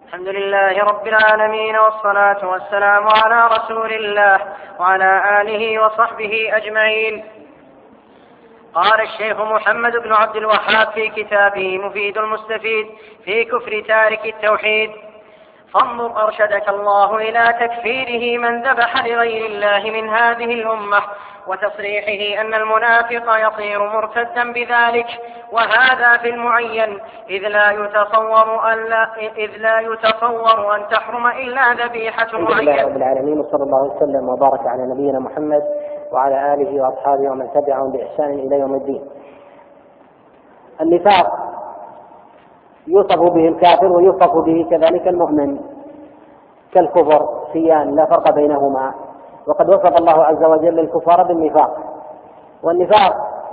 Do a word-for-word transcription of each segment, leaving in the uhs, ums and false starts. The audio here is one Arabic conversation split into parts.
الحمد لله رب العالمين، والصلاة والسلام على رسول الله وعلى آله وصحبه أجمعين. قال الشيخ محمد بن عبد الوهاب في كتابه مفيد المستفيد في كفر تارك التوحيد: فانظر أرشدك الله إلى تكفيره من ذبح لغير الله من هذه الأمة، وتصريحه أن المنافق يصير مرتدا بذلك، وهذا في المعين، إذ لا يتصور أن لا إذ لا يتصور أن تحرم إلا ذبيحة معين. الحمد لله رب العالمين، وصلى الله وسلم وبارك على نبينا محمد وعلى آله وأصحابه ومن تبعهم بإحسان إلى يوم الدين. النفاق يوصف به الكافر ويوصف به كذلك المؤمن كالكفر سيان، لا فرق بينهما. وقد وصف الله عز وجل الكفار بالنفاق، والنفاق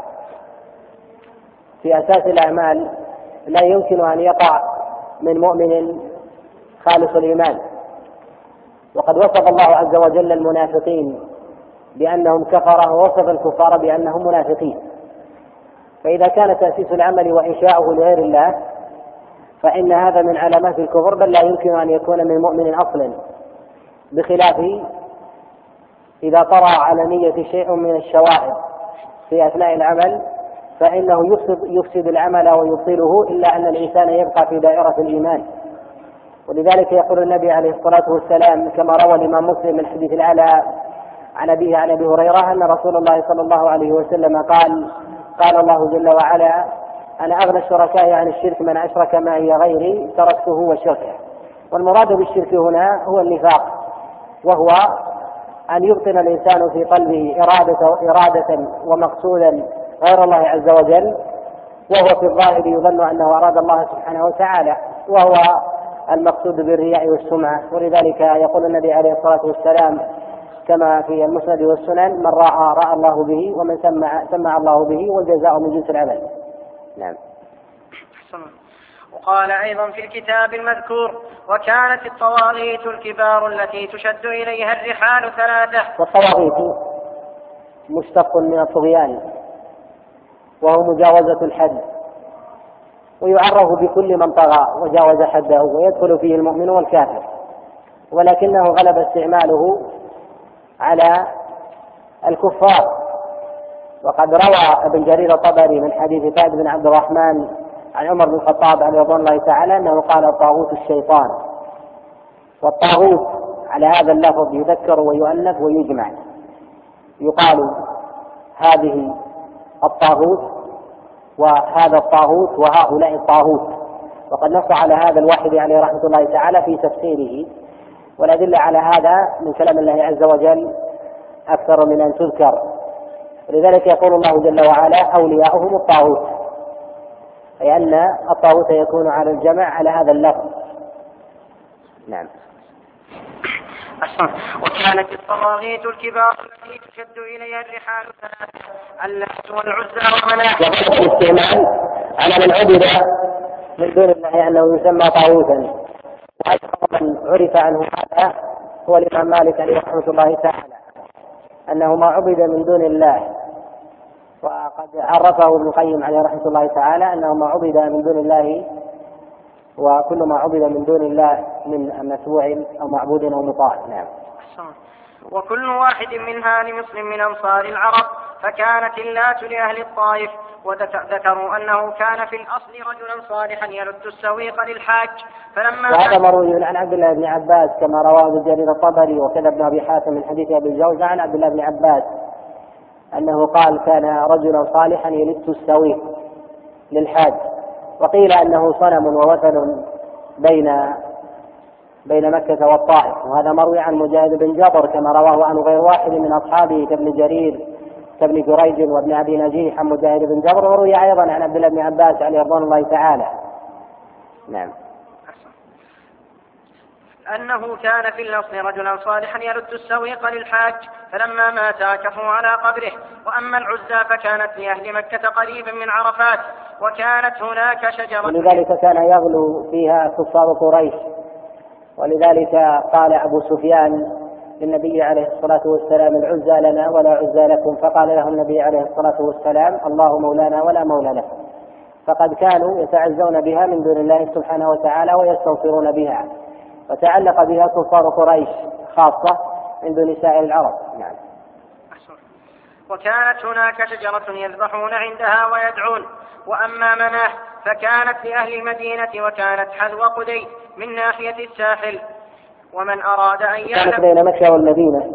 في أساس الأعمال لا يمكن أن يقع من مؤمن خالص الإيمان. وقد وصف الله عز وجل المنافقين بأنهم كفرة، ووصف الكفار بأنهم منافقين. فإذا كان تأسيس العمل وإنشاؤه لغير الله فإن هذا من علامات الكفر، بل لا يمكن أن يكون من مؤمن أصلا، بخلاف إذا طرأ على نية شيء من الشوائب في أثناء العمل فإنه يفسد, يفسد العمل ويبطله، إلا أن الإنسان يبقى في دائرة الإيمان. ولذلك يقول النبي عليه الصلاة والسلام كما روى الإمام مسلم من حديث العلاء عن أبيه عن أبي هريرة أن رسول الله صلى الله عليه وسلم قال: قال الله جل وعلا: أنا أغنى الشركاء عن الشرك، من أشرك معي غيري تركته وشركه. والمراد بالشرك هنا هو النفاق، وهو أن يبطن الإنسان في قلبه إرادة, إرادة ومقصودا غير الله عز وجل، وهو في الظاهر يظن أنه أراد الله سبحانه وتعالى، وهو المقصود بالرياء والسمعة. ولذلك يقول النبي عليه الصلاة والسلام كما في المسند والسنن: من رأى رأى الله به، ومن سمع سمع الله به، والجزاء من جنس العمل. نعم. وقال أيضا في الكتاب المذكور: وكانت الطواغيت الكبار التي تشد إليها الرحال ثلاثة. والطواغيت مشتق من الطغيان، وهو مجاوزة الحد، ويعرف بكل من طغى وجاوز حده، ويدخل فيه المؤمن والكافر، ولكنه غلب استعماله على الكفار. وقد روى ابن جرير الطبري من حديث سعد بن عبد الرحمن عن عمر بن الخطاب عليه رضوان الله تعالى أنه قال: الطاغوت الشيطان. والطاغوت على هذا اللفظ يذكر ويؤنث ويجمع، يقال هذه الطاغوت وهذا الطاغوت وهؤلاء الطاغوت. وقد نص على هذا الواحد عليه رحمة الله تعالى في تفسيره، والأدلة على هذا من كلام الله عز وجل أكثر من أن تذكر. لذلك يقول الله جل وعلا: أولياؤهم الطاغوت، أي أن الطاغوت يكون على الجمع على هذا اللفظ. نعم. وكانت الطواغيت الكبار التي تشد إليها الرحال ثلاثة: اللات والعزى ومناة. وهذا الاستعمال على من عبد من دون الله أنه يسمى طاغوتا، وأكثر من عرف عنه هذا هو الإمام مالك عليه رحمة الله تعالى، أنه ما عبد من دون الله. وقد عرفه ابن القيم عليه رحمة الله تعالى أنه ما عبد من دون الله، وكل ما عبد من دون الله من متبوع أو معبود أو مطاع. نعم. وكل واحد منها لمسلم من أنصار العرب، فكانت اللات لأهل الطائف. وذكروا أنه كان في الأصل رجلا صالحا يلد السويق للحاج، فلما وهذا مروي عن عبد الله بن عباس كما رواه ابن جرير الطبري وكذا ابن أبي حاتم من حديث أبي الجوزة عن عبد الله بن عباس أنه قال: كان رجلا صالحا يلد السويق للحاج. وقيل أنه صنم ووثن بين بين مكة والطائف، وهذا مروي عن مجاهد بن جبر كما رواه عن غير واحد من أصحابه كابن جرير كابن جريج وابن أبي نجيح عن مجاهد بن جبر، وروي أيضا عن عبد الله بن عباس عليه رضوان الله تعالى. نعم. أنه كان في الأصل رجلا صالحا يلد السويق للحاج، فلما مات عكفوا على قبره. وأما العزى فكانت لأهل مكة قريبا من عرفات، وكانت هناك شجرة، ولذلك كان يغلو فيها كفار قريش. ولذلك قال أبو سفيان للنبي عليه الصلاة والسلام: العزى لنا ولا عزى لكم. فقال له النبي عليه الصلاة والسلام: الله مولانا ولا مولى لكم. فقد كانوا يتعزون بها من دون الله سبحانه وتعالى ويستنصرون بها. وتعلق بها كفار قريش خاصة من دون سائر العرب. نعم. وكانت هناك شجرة يذبحون عندها ويدعون. وأما مناه فكانت لأهل المدينة وكانت حذو قدي من ناحية الساحل. ومن أراد أن يعلم كانت بين مكة والمدينة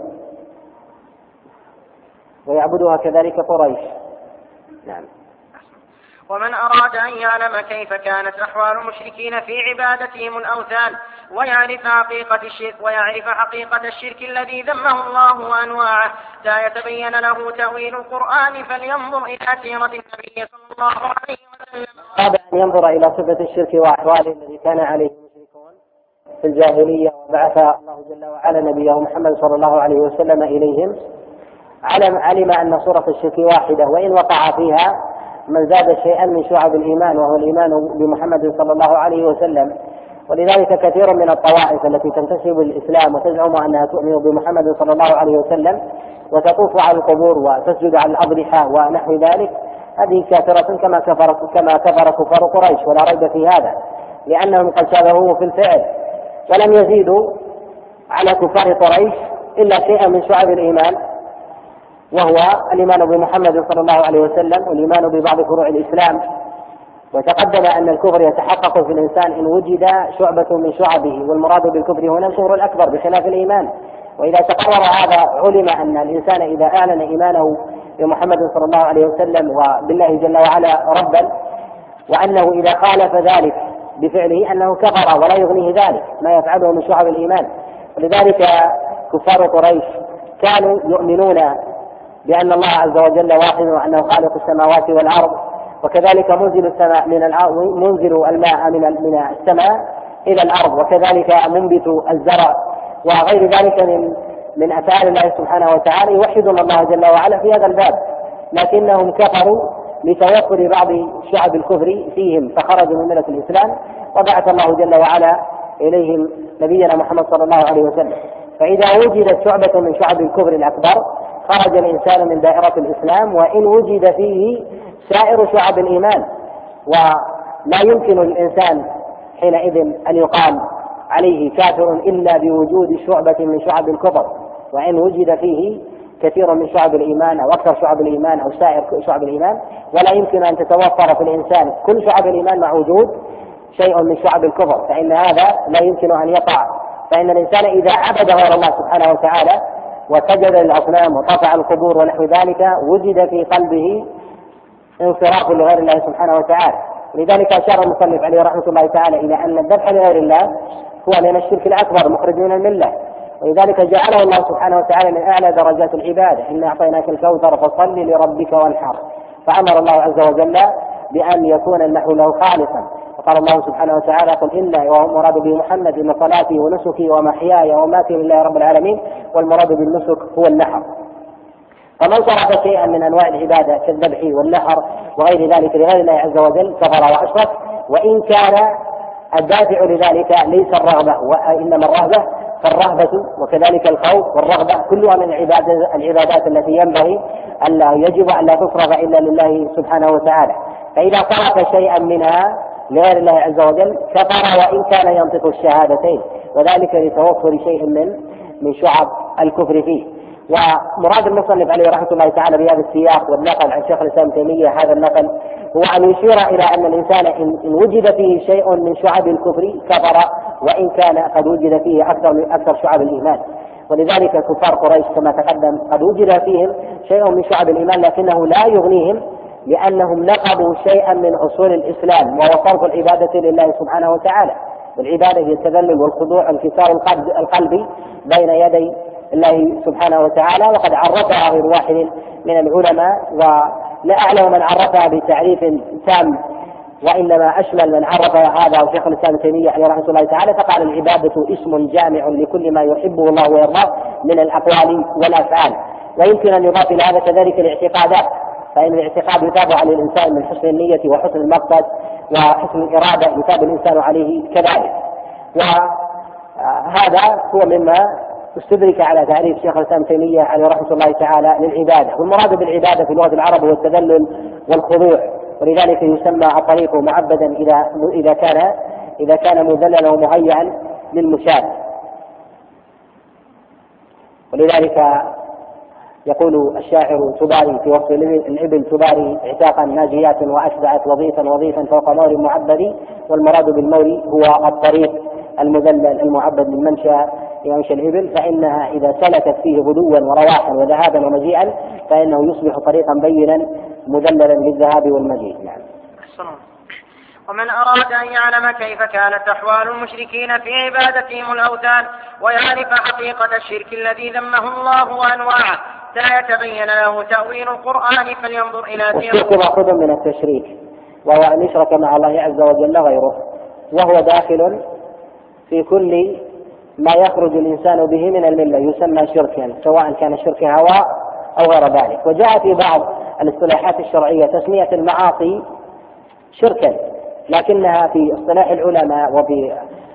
ويعبدها كذلك قريش. نعم. ومن أراد أن يعلم كيف كانت أحوال المشركين في عبادتهم الأوثان ويعرف حقيقة الشرك ويعرف حقيقة الشرك الذي ذمه الله وأنواعه حتى يتبين له تأويل القرآن فلينظر إلى سيرة النبي صلى الله عليه وسلم. هذا أن ينظر إلى صفة الشرك وأحواله الذي كان عليه المشركون في الجاهلية وبعث الله جل وعلا نبيه محمد صلى الله عليه وسلم إليهم، علم, علم أن صورة الشرك واحدة وإن وقع فيها من زاد شيئا من شعب الإيمان وهو الإيمان بمحمد صلى الله عليه وسلم. ولذلك كثير من الطوائف التي تنتسب للإسلام وتزعم أنها تؤمن بمحمد صلى الله عليه وسلم وتطوف على القبور وتسجد على الأضرحة ونحو ذلك، هذه كافرة كما كفر كما كفر كفار قريش، ولا ريب في هذا، لأنهم قد شابهوه في الفعل ولم يزيدوا على كفار قريش إلا شيئا من شعب الإيمان، وهو الإيمان بمحمد صلى الله عليه وسلم والإيمان ببعض فروع الإسلام. وتقدم أن الكفر يتحقق في الإنسان إن وجد شعبة من شعبه، والمراد بالكفر هنا الكفر الأكبر بخلاف الإيمان. وإذا تقرر هذا علم أن الإنسان إذا أعلن إيمانه بمحمد صلى الله عليه وسلم وبالله جل وعلا ربا، وأنه إذا خالف ذلك بفعله أنه كفر ولا يغنيه ذلك ما يفعله من شعب الإيمان. ولذلك كفار قريش كانوا يؤمنون بأن الله عز وجل واحد وأنه خالق السماوات والأرض، وكذلك منزل السماء من الأرض، منزل الماء من من السماء إلى الأرض، وكذلك منبت الزرع وغير ذلك من من أفعال الله سبحانه وتعالى، يوحدون الله جل وعلا في هذا الباب. لكنهم كفروا لتوفر بعض شعب الكفر فيهم فخرجوا من ملة الإسلام، وبعث الله جل وعلا إليهم نبينا محمد صلى الله عليه وسلم. فإذا وجدت شعبة من شعب الكفر الأكبر خرج الإنسان من دائرة الإسلام، وإن وجد فيه سائر شعب الإيمان. ولا يمكن للإنسان حينئذ أن يقال عليه كافر إلا بوجود شعبة من شعب الكفر، وإن وجد فيه كثير من شعب الإيمان أو أكثر شعب الإيمان أو سائر شعب الإيمان. ولا يمكن أن تتوفر في الإنسان كل شعب الإيمان مع وجود شيء من شعب الكفر، فإن هذا لا يمكن أن يقع. فإن الإنسان إذا عبد غير الله سبحانه وتعالى وسجد للأصنام وطفع القبور ونحو ذلك وجد في قلبه انصراف لغير الله سبحانه وتعالى. لذلك أشار المصنف عليه رحمة الله تعالى إلى أن الذبح لغير الله هو من الشرك الأكبر مخرج من الملة، ولذلك جعله الله سبحانه وتعالى من أعلى درجات العبادة. إنا أعطيناك الكوثر فصل لربك وانحر، فأمر الله عز وجل بأن يكون النحو له خالصا. وقال الله سبحانه وتعالى قل إن ومراد به محمد إن صلاتي ونسكي ومحياي ومماتي لله رب العالمين، والمراد بالنسك هو النحر. فمن صرف شيئا من أنواع العبادة كالذبح والنحر وغير ذلك لغير الله عز وجل كفر وأشرك، وإن كان الدافع لذلك ليس الرغبة وإنما الرهبة، فالرهبة وكذلك الخوف والرغبة كلها من العبادات التي ينبغي ألا يجب أن لا تصرف إلا لله سبحانه وتعالى. فإذا صرف شيئا منها لغير الله عز وجل كفر وإن كان ينطق الشهادتين، وذلك لتوفر شيء من من شعب الكفر فيه. ومراد المصنف عليه رحمة الله تعالى بهذا السياق والنقل عن شيخ الإسلام ابن تيمية هذا النقل هو أن يشير إلى أن الإنسان إن وجد فيه شيء من شعب الكفر كفر وإن كان قد وجد فيه أكثر من أكثر شعب الإيمان. ولذلك كفار قريش كما تقدم قد وجد فيهم شيء من شعب الإيمان لكنه لا يغنيهم، لأنهم نقضوا شيئا من أصول الإسلام وهو صرف العبادة لله سبحانه وتعالى. والعبادة هي التذلل والخضوع انكسار القلب بين يدي الله سبحانه وتعالى، وقد عرفها غير واحد من العلماء، ولا أعلم من عرفها بتعريف تام وإنما أشمل من عرف هذا وشيخ الإسلام ابن تيمية عليه رحمة الله تعالى، فقال العبادة اسم جامع لكل ما يحبه الله ويرضاه من الأقوال والأفعال. ويمكن أن يضاف إلى هذا كذلك الاعتقادات، فإن الاعتقاد يتابع للإنسان من حسن النية وحسن المقصد وحسن الإرادة يتابع الإنسان عليه كذلك. وهذا هو مما استدرك على تعريف شيخ الإسلام ابن تيمية عليه رحمة الله تعالى للعبادة. والمراد بالعبادة في لغة العرب هو التذلل والخضوع، ولذلك يسمى الطريق معبدا إذا إذا كان إذا كان مذللا ومهيئا للمشاة. ولذلك يقول الشاعر تباري في وصف الإبل تباري عتاقا ناجيات وأشبعت وظيفا وظيفا فوق مور معبد، والمراد بالمور هو الطريق المذلل المعبد للممشى يمشي الإبل، فإنها إذا سلكت فيه غدوا ورواحا وذهابا ومجيئا فإنه يصبح طريقا بينا مذللا للذهاب والمجيء. نعم. ومن أراد أن يعلم كيف كانت أحوال المشركين في عبادتهم الأوثان ويعرف حقيقة الشرك الذي ذمه الله وأنواعه لا يتبين له تأويل القرآن فلينظر إلى سيرة. والشرك مأخوذ من التشريك، وهو أن يشرك مع الله عز وجل غيره، وهو داخل في كل ما يخرج الإنسان به من الملة يسمى شركا، سواء كان شرك هواء أو غير ذلك. وجاء في بعض الاصطلاحات الشرعية تسمية المعاصي شركا، لكنها في اصطلاح العلماء وفي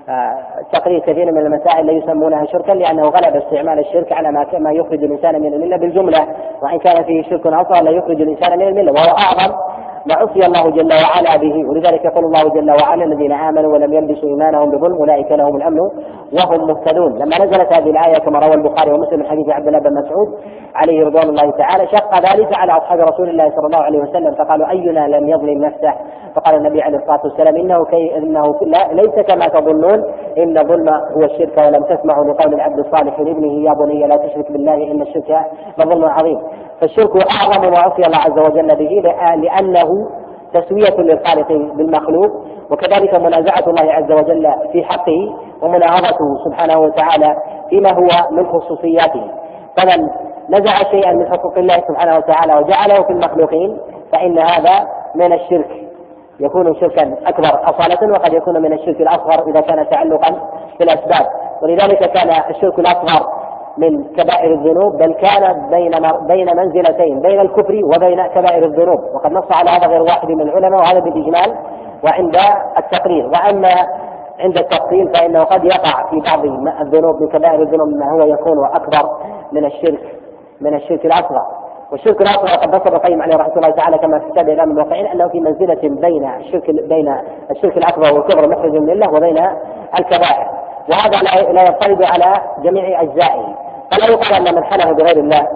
تقرير كثير من المسائل لا يسمونها شركا، لأنه غلب استعمال الشرك على ما يخرج الإنسان من الملة بالجملة، وإن كان فيه شرك أصغر لا يخرج الإنسان من الملة، وهو أعظم ما عصي الله جل وعلا به. ولذلك يقول الله جل وعلا الذين آمنوا ولم يلبسوا إيمانهم بظلم أولئك لهم الأمن وهم مهتدون. لما نزلت هذه الآية كما روى البخاري ومسلم من حديث عبد الله بن مسعود عليه رضوان الله تعالى شق ذلك على أصحاب رسول الله صلى الله عليه وسلم، فقالوا أينا لم يظلم نفسه؟ فقال النبي عليه الصلاة والسلام إنه, كي إنه ليس كما تظنون، إن الظلم هو الشرك، ولم تسمعوا لقول العبد الصالح لابنه يا بني لا تشرك بالله إن الشرك لظلم عظيم. فالشرك أعظم ما عصي الله عز وجل به، لأنه تسوية للخالق بالمخلوق، وكذلك منازعة الله عز وجل في حقه ومناهضته سبحانه وتعالى فيما هو من خصوصياته. فمن نزع شيئا من حقوق الله سبحانه وتعالى وجعله في المخلوقين فإن هذا من الشرك، يكون شركا أكبر أصالة، وقد يكون من الشرك الأصغر إذا كان تعلقا بالأسباب. ولذلك كان الشرك الأصغر من كبائر الذنوب، بل كان بين بين منزلتين بين الكفر وبين كبائر الذنوب، وقد نص على هذا غير واحد من العلماء، وهذا بالإجمال وعند التقرير. وأما عند التفصيل فإنه قد يقع في بعض الذنوب من كبائر الذنوب ما هو يكون أكبر من الشرك من الشرك الأصغر. والشرك الأصغر قد نص ابن القيم عليه رحمه الله تعالى كما في كتاب إعلام الموقعين أنه في منزلة بين الشرك بين الشرك الأكبر والكبر مخرج من الله وبين الكبائر، وهذا لا ينفرد على جميع أجزائه. فلا يقال أن من حلف بغير الله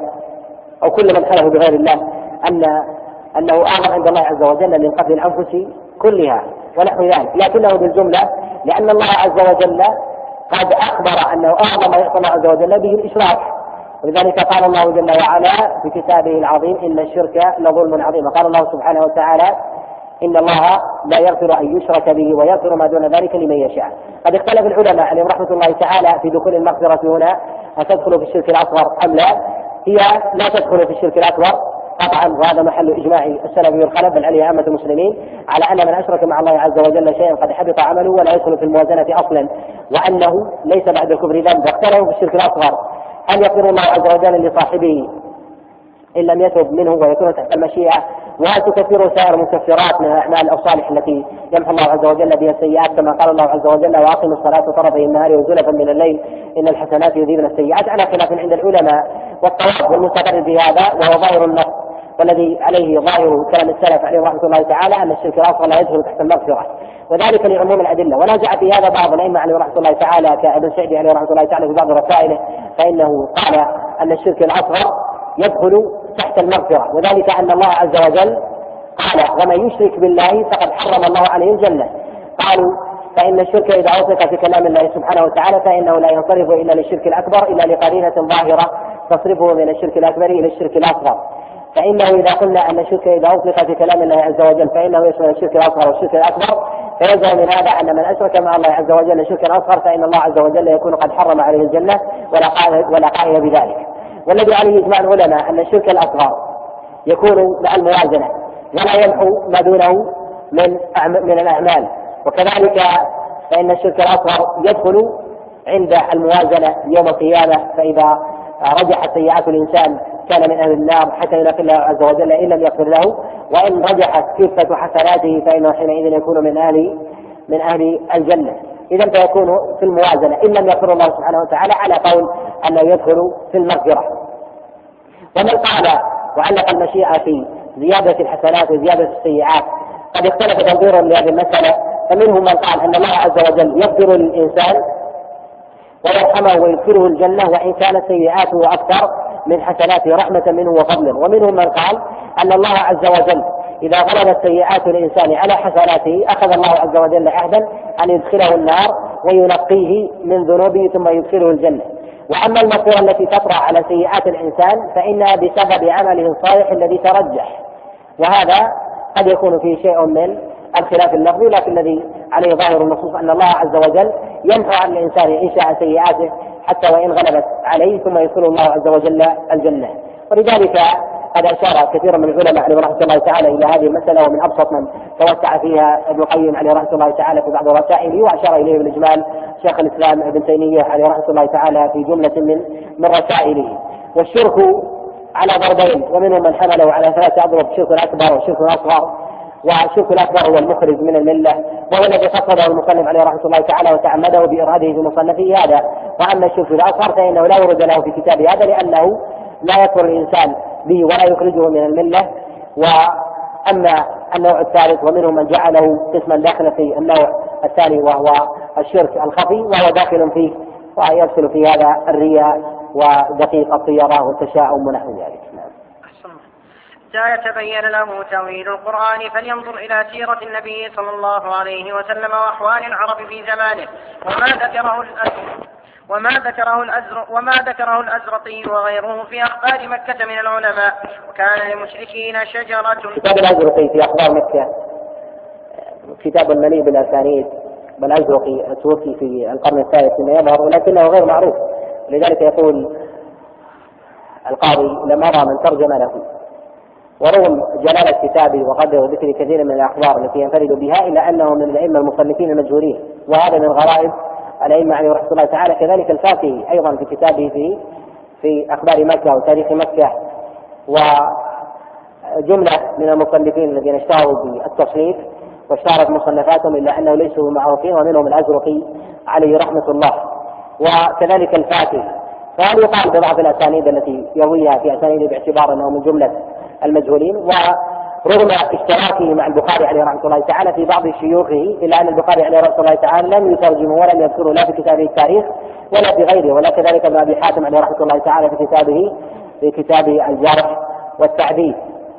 أو كل من حلف بغير الله أن أنه أعظم عند الله عز وجل من قتل الأنفس كلها ونحو ذلك، لكنه بالجملة لأن الله عز وجل قد أخبر أنه أعظم ما يعصى الله عز وجل به الإشراك. ولذلك قال الله جل وعلا في كتابه العظيم إن الشرك لظلم عظيم. وقال الله سبحانه وتعالى إن الله لا يغفر أن يشرك به ويغفر ما دون ذلك لمن يشاء. قد اختلف العلماء عليهم رحمة الله تعالى في دخول المغفرة هنا أتدخل في الشرك الأصغر أم لا؟ هي لا تدخل في الشرك الأكبر قطعا، وهذا محل إجماع السلف والخلف بل عليه عامة المسلمين على أن من أشرك مع الله عز وجل شيئا قد حبط عمله ولا يدخل في الموازنة أصلا، وأنه ليس بعد الكفر ذنب. اختلفوا في الشرك الأصغر هل يغفر الله عز وجل لصاحبه إن لم يتب منه ويكون تحت المشيئة، وهل تكفر سائر المكفرات من الأعمال الصالحة التي يمحو الله عز وجل بها السيئات، كما قال الله عز وجل وأقم الصلاة طرفي النهار وزلفا من الليل إن الحسنات يذهبن السيئات، على خلاف عند العلماء. والطواف والمستقر في هذا وهو ظاهر النص، والذي عليه ظاهر كلام السلف عليه رحمة الله تعالى أن الشرك الأصغر لا يدخل تحت المغفرة، وذلك لعموم الأدلة. ونازع في هذا بعض الأئمة عليه رحمة الله تعالى كابن سعدي عليه رحمة الله تعالى في بعض رسائله، فإنه قال أن الشرك الأصغر يدخل تحت المغفرة، وذلك أن الله عز وجل قال ومن يشرك بالله فقد حرم الله عليه الجنة. قالوا فإن الشرك إذا أطلق في كلام الله سبحانه وتعالى فإنه لا ينصرف إلا للشرك الأكبر إلا لقرينة ظاهرة تصرفه من الشرك الأكبر إلى الشرك الأصغر. فإنه إذا قلنا أن الشرك إذا أطلق في كلام الله عز وجل فإنه يشمل الشرك الأصغر والشرك الأكبر، فيلزم من هذا أن من أشرك مع الله عز وجل شركا أصغر فإن الله عز وجل يكون قد حرم عليه الجنة ولا قائل بذلك. والذي عليه إجماع العلماء أن الشرك الأصغر يكون مع الموازنة ولا يمحو ما دونه من من الأعمال، وكذلك فإن الشرك الأصغر يدخل عند الموازنة يوم القيامة، فإذا رجحت سيئات الإنسان كان من أهل النار حتى يلاقي الله عز وجل إن لم يغفر له، وإن رجحت كفة حسناته فإنه حينئذ يكون من أهل من أهل الجنة. إذا فيكون في الموازنة إن لم يغفر الله سبحانه وتعالى على قول أنه يدخل في المغفرة. ومن قال وعلق المشيئة في زيادة الحسنات وزيادة السيئات قد اختلف تنظيرا لهذه المسألة، فمنهم من قال أن الله عز وجل يغفر للإنسان ويرحمه ويدخله الجنة وإن كانت سيئاته أكثر من حسناته رحمة منه وفضلا. ومنهم من قال أن الله عز وجل إذا غلبت سيئات الإنسان على حسناته أخذ الله عز وجل عهدا أن يدخله النار وينقيه من ذنوبه ثم يدخله الجنة. وأما المغفرة التي تطرأ على سيئات الإنسان فإنها بسبب عمله الصالح الذي ترجح، وهذا قد يكون فيه شيء من الخلاف اللفظي، لكن الذي عليه ظاهر النصوص أن الله عز وجل يمحو عن الإنسان إن شاء سيئاته حتى وإن غلبت عليه ثم يدخل الله عز وجل الجنة. ولذلك قد أشار كثير من العلماء عليه رحمة الله تعالى إلى هذه المسألة، ومن أبسط من توسع فيها ابن القيم عليه رحمة الله تعالى في بعض رسائله، وأشار إليه بالإجمال شيخ الإسلام ابن تيمية عليه رحمة الله تعالى في جملة من من رسائله. والشرك على ضربين، ومنهم من حمله على ثلاثة أضرب: الشرك الأكبر والشرك الأصغر. والشرك الأكبر هو المخرج من الملة، وهو الذي قصده المصنف عليه رحمة الله تعالى وتعمده بإراده في مصنفه هذا. وأما الشرك الأصغر فإنه لا ورد له في كتاب هذا، لأنه لا يكفر الإنسان به ولا يخرجه من الملة. وأما النوع الثالث ومنهم من جعله قسما داخلا في النوع الثاني وهو الشرك الخفي، وهو داخل فيه ويدخل في هذا الرياء ودقيق الطيرة والتشاؤم ونحو ذلك. حتى يتبين له تأويل القرآن فلينظر إلى سيرة النبي صلى الله عليه وسلم وأحوال العرب في زمانه وما ذكره الأزرق وما ذكره الأزرق وما ذكره الأزرقي وغيره في أخبار مكة من العلماء. وكان للمشركين شجرة. كتاب الأزرقي في أخبار مكة كتاب مليء بالأسانيد، والأزرقي توفي في القرن الثالث فيما يظهر، ولكنه غير معروف. لذلك يقول القاضي: لم أرى من ترجم له. ورغم جلالة كتابه وقدر ذكر كثير من الأخبار التي ينفرد بها، إلا أنه من الأئمة المصنفين المجهولين، وهذا من غرائب الأئمة عليه رحمة الله تعالى. كذلك الفاكهي أيضا في كتابه في في أخبار مكة وتاريخ مكة، وجملة من المصنفين الذين اشتهروا بالتصنيف واشتهرت مصنفاتهم إلا أنه ليسوا معروفين، ومنهم الأزرقي عليه رحمة الله. وكذلك الفاكهي. فهل يقال ببعض الأسانيد التي يرويها في أسانيد باعتبار أنه من جملة المجهولين؟ ورغم اشتراكه مع البخاري عليه رحمة الله تعالى في بعض شيوخه، إلا أن البخاري عليه رحمة الله تعالى لم يترجمه ولم يذكره لا في كتابه التاريخ ولا في غيره، ولا كذلك ابن أبي حاتم عليه رحمة الله تعالى في كتابه في كتابه الجرح والتعديل.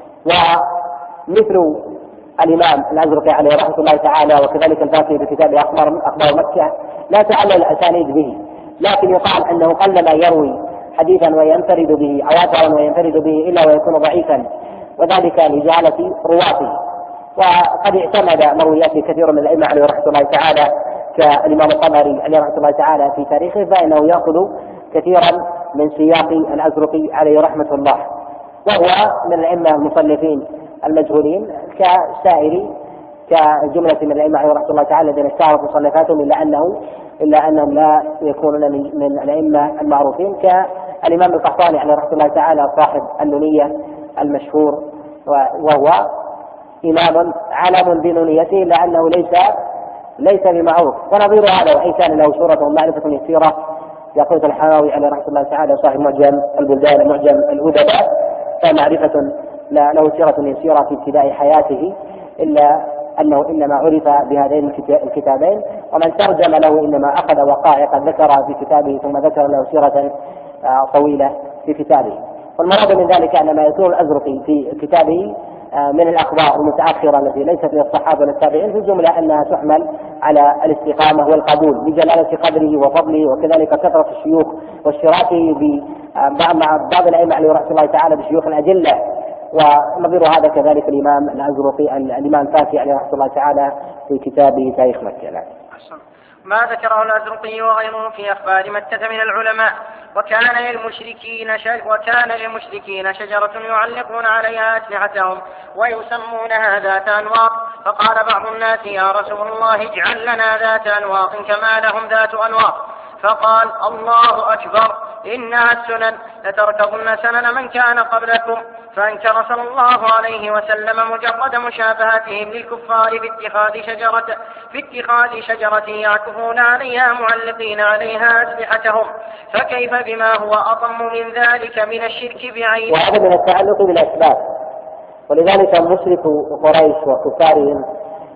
ومثل الإمام الأزرقي عليه رحمة الله تعالى وكذلك الفاكهي في كتابه أخبار أخبار مكة لا تعلل الأسانيد به، لكن يقال أنه قلما يروي حديثا وينفرد به أو أثرا وينفرد به إلا ويكون ضعيفا، وذلك لجهالة رواته. وقد اعتمد مروياته كثير من الأئمة عليه رحمة الله تعالى كالإمام الطبري عليه رحمة الله تعالى في تاريخه، فإنه يأخذ كثيرا من سياق الأزرقي عليه رحمة الله، وهو من الأئمة المصنفين المجهولين كسائر كجملة من الأئمة عليه رحمة الله تعالى الذين اشتهرت مصنفاتهم، إلا أنه إلا أنهم لا يكونون من الأئمة المعروفين كالإمام القحطاني عليه رحمة الله تعالى صاحب النونية المشهور، وهو إمام علم بنونيته لأنه ليس ليس بمعروف. ونظير هذا وإن كان له شهرة ومعرفة يسيرة يقول الحماوي عليه رحمة الله تعالى صاحب معجم البلدان معجم الأدباء، فمعرفة له سيرة يسيرة في ابتداء حياته، إلا أنه إنما عرف بهذين الكتابين. ومن ترجم له إنما أخذ وقائع قد ذكرها في كتابه ثم ذكر له سيرة طويلة في كتابه. والمراد من ذلك أن ما يذكر الأزرقي في كتابه من الأخبار المتأخرة التي ليست للصحابة والتابعين في الجملة أنها تحمل على الاستقامة والقبول بجلالة قدره وفضله، وكذلك كثرة الشيوخ واشتراكه مع بعض الأئمة عليه رحمة الله تعالى بشيوخ الأجلة. ونظير هذا كذلك الإمام الأزرقي الإمام الفاكهي عليه رحمة الله تعالى في كتابه تاريخ مكة. ما ذكره الأزرقي وغيره في أخبار مكة من العلماء. وكان للمشركين شج... وكان للمشركين شجرة يعلقون عليها أسلحتهم ويسمونها ذات أنواط. فقال بعض الناس: يا رسول الله اجعل لنا ذات أنواط كما لهم ذات أنواط. فقال: الله أكبر، إنها السنن، لتركبن سنن من كان قبلكم. فأنكر صلى الله عليه وسلم مجرد مشابهتهم للكفار في اتخاذ شجرة في اتخاذ شجرة يعكفون عليها معلقين عليها أسلحتهم، فكيف بما هو أطم من ذلك من الشرك بعينه. وهذا من التعلق بالأسباب. ولذلك مشرك قريش وكفارهم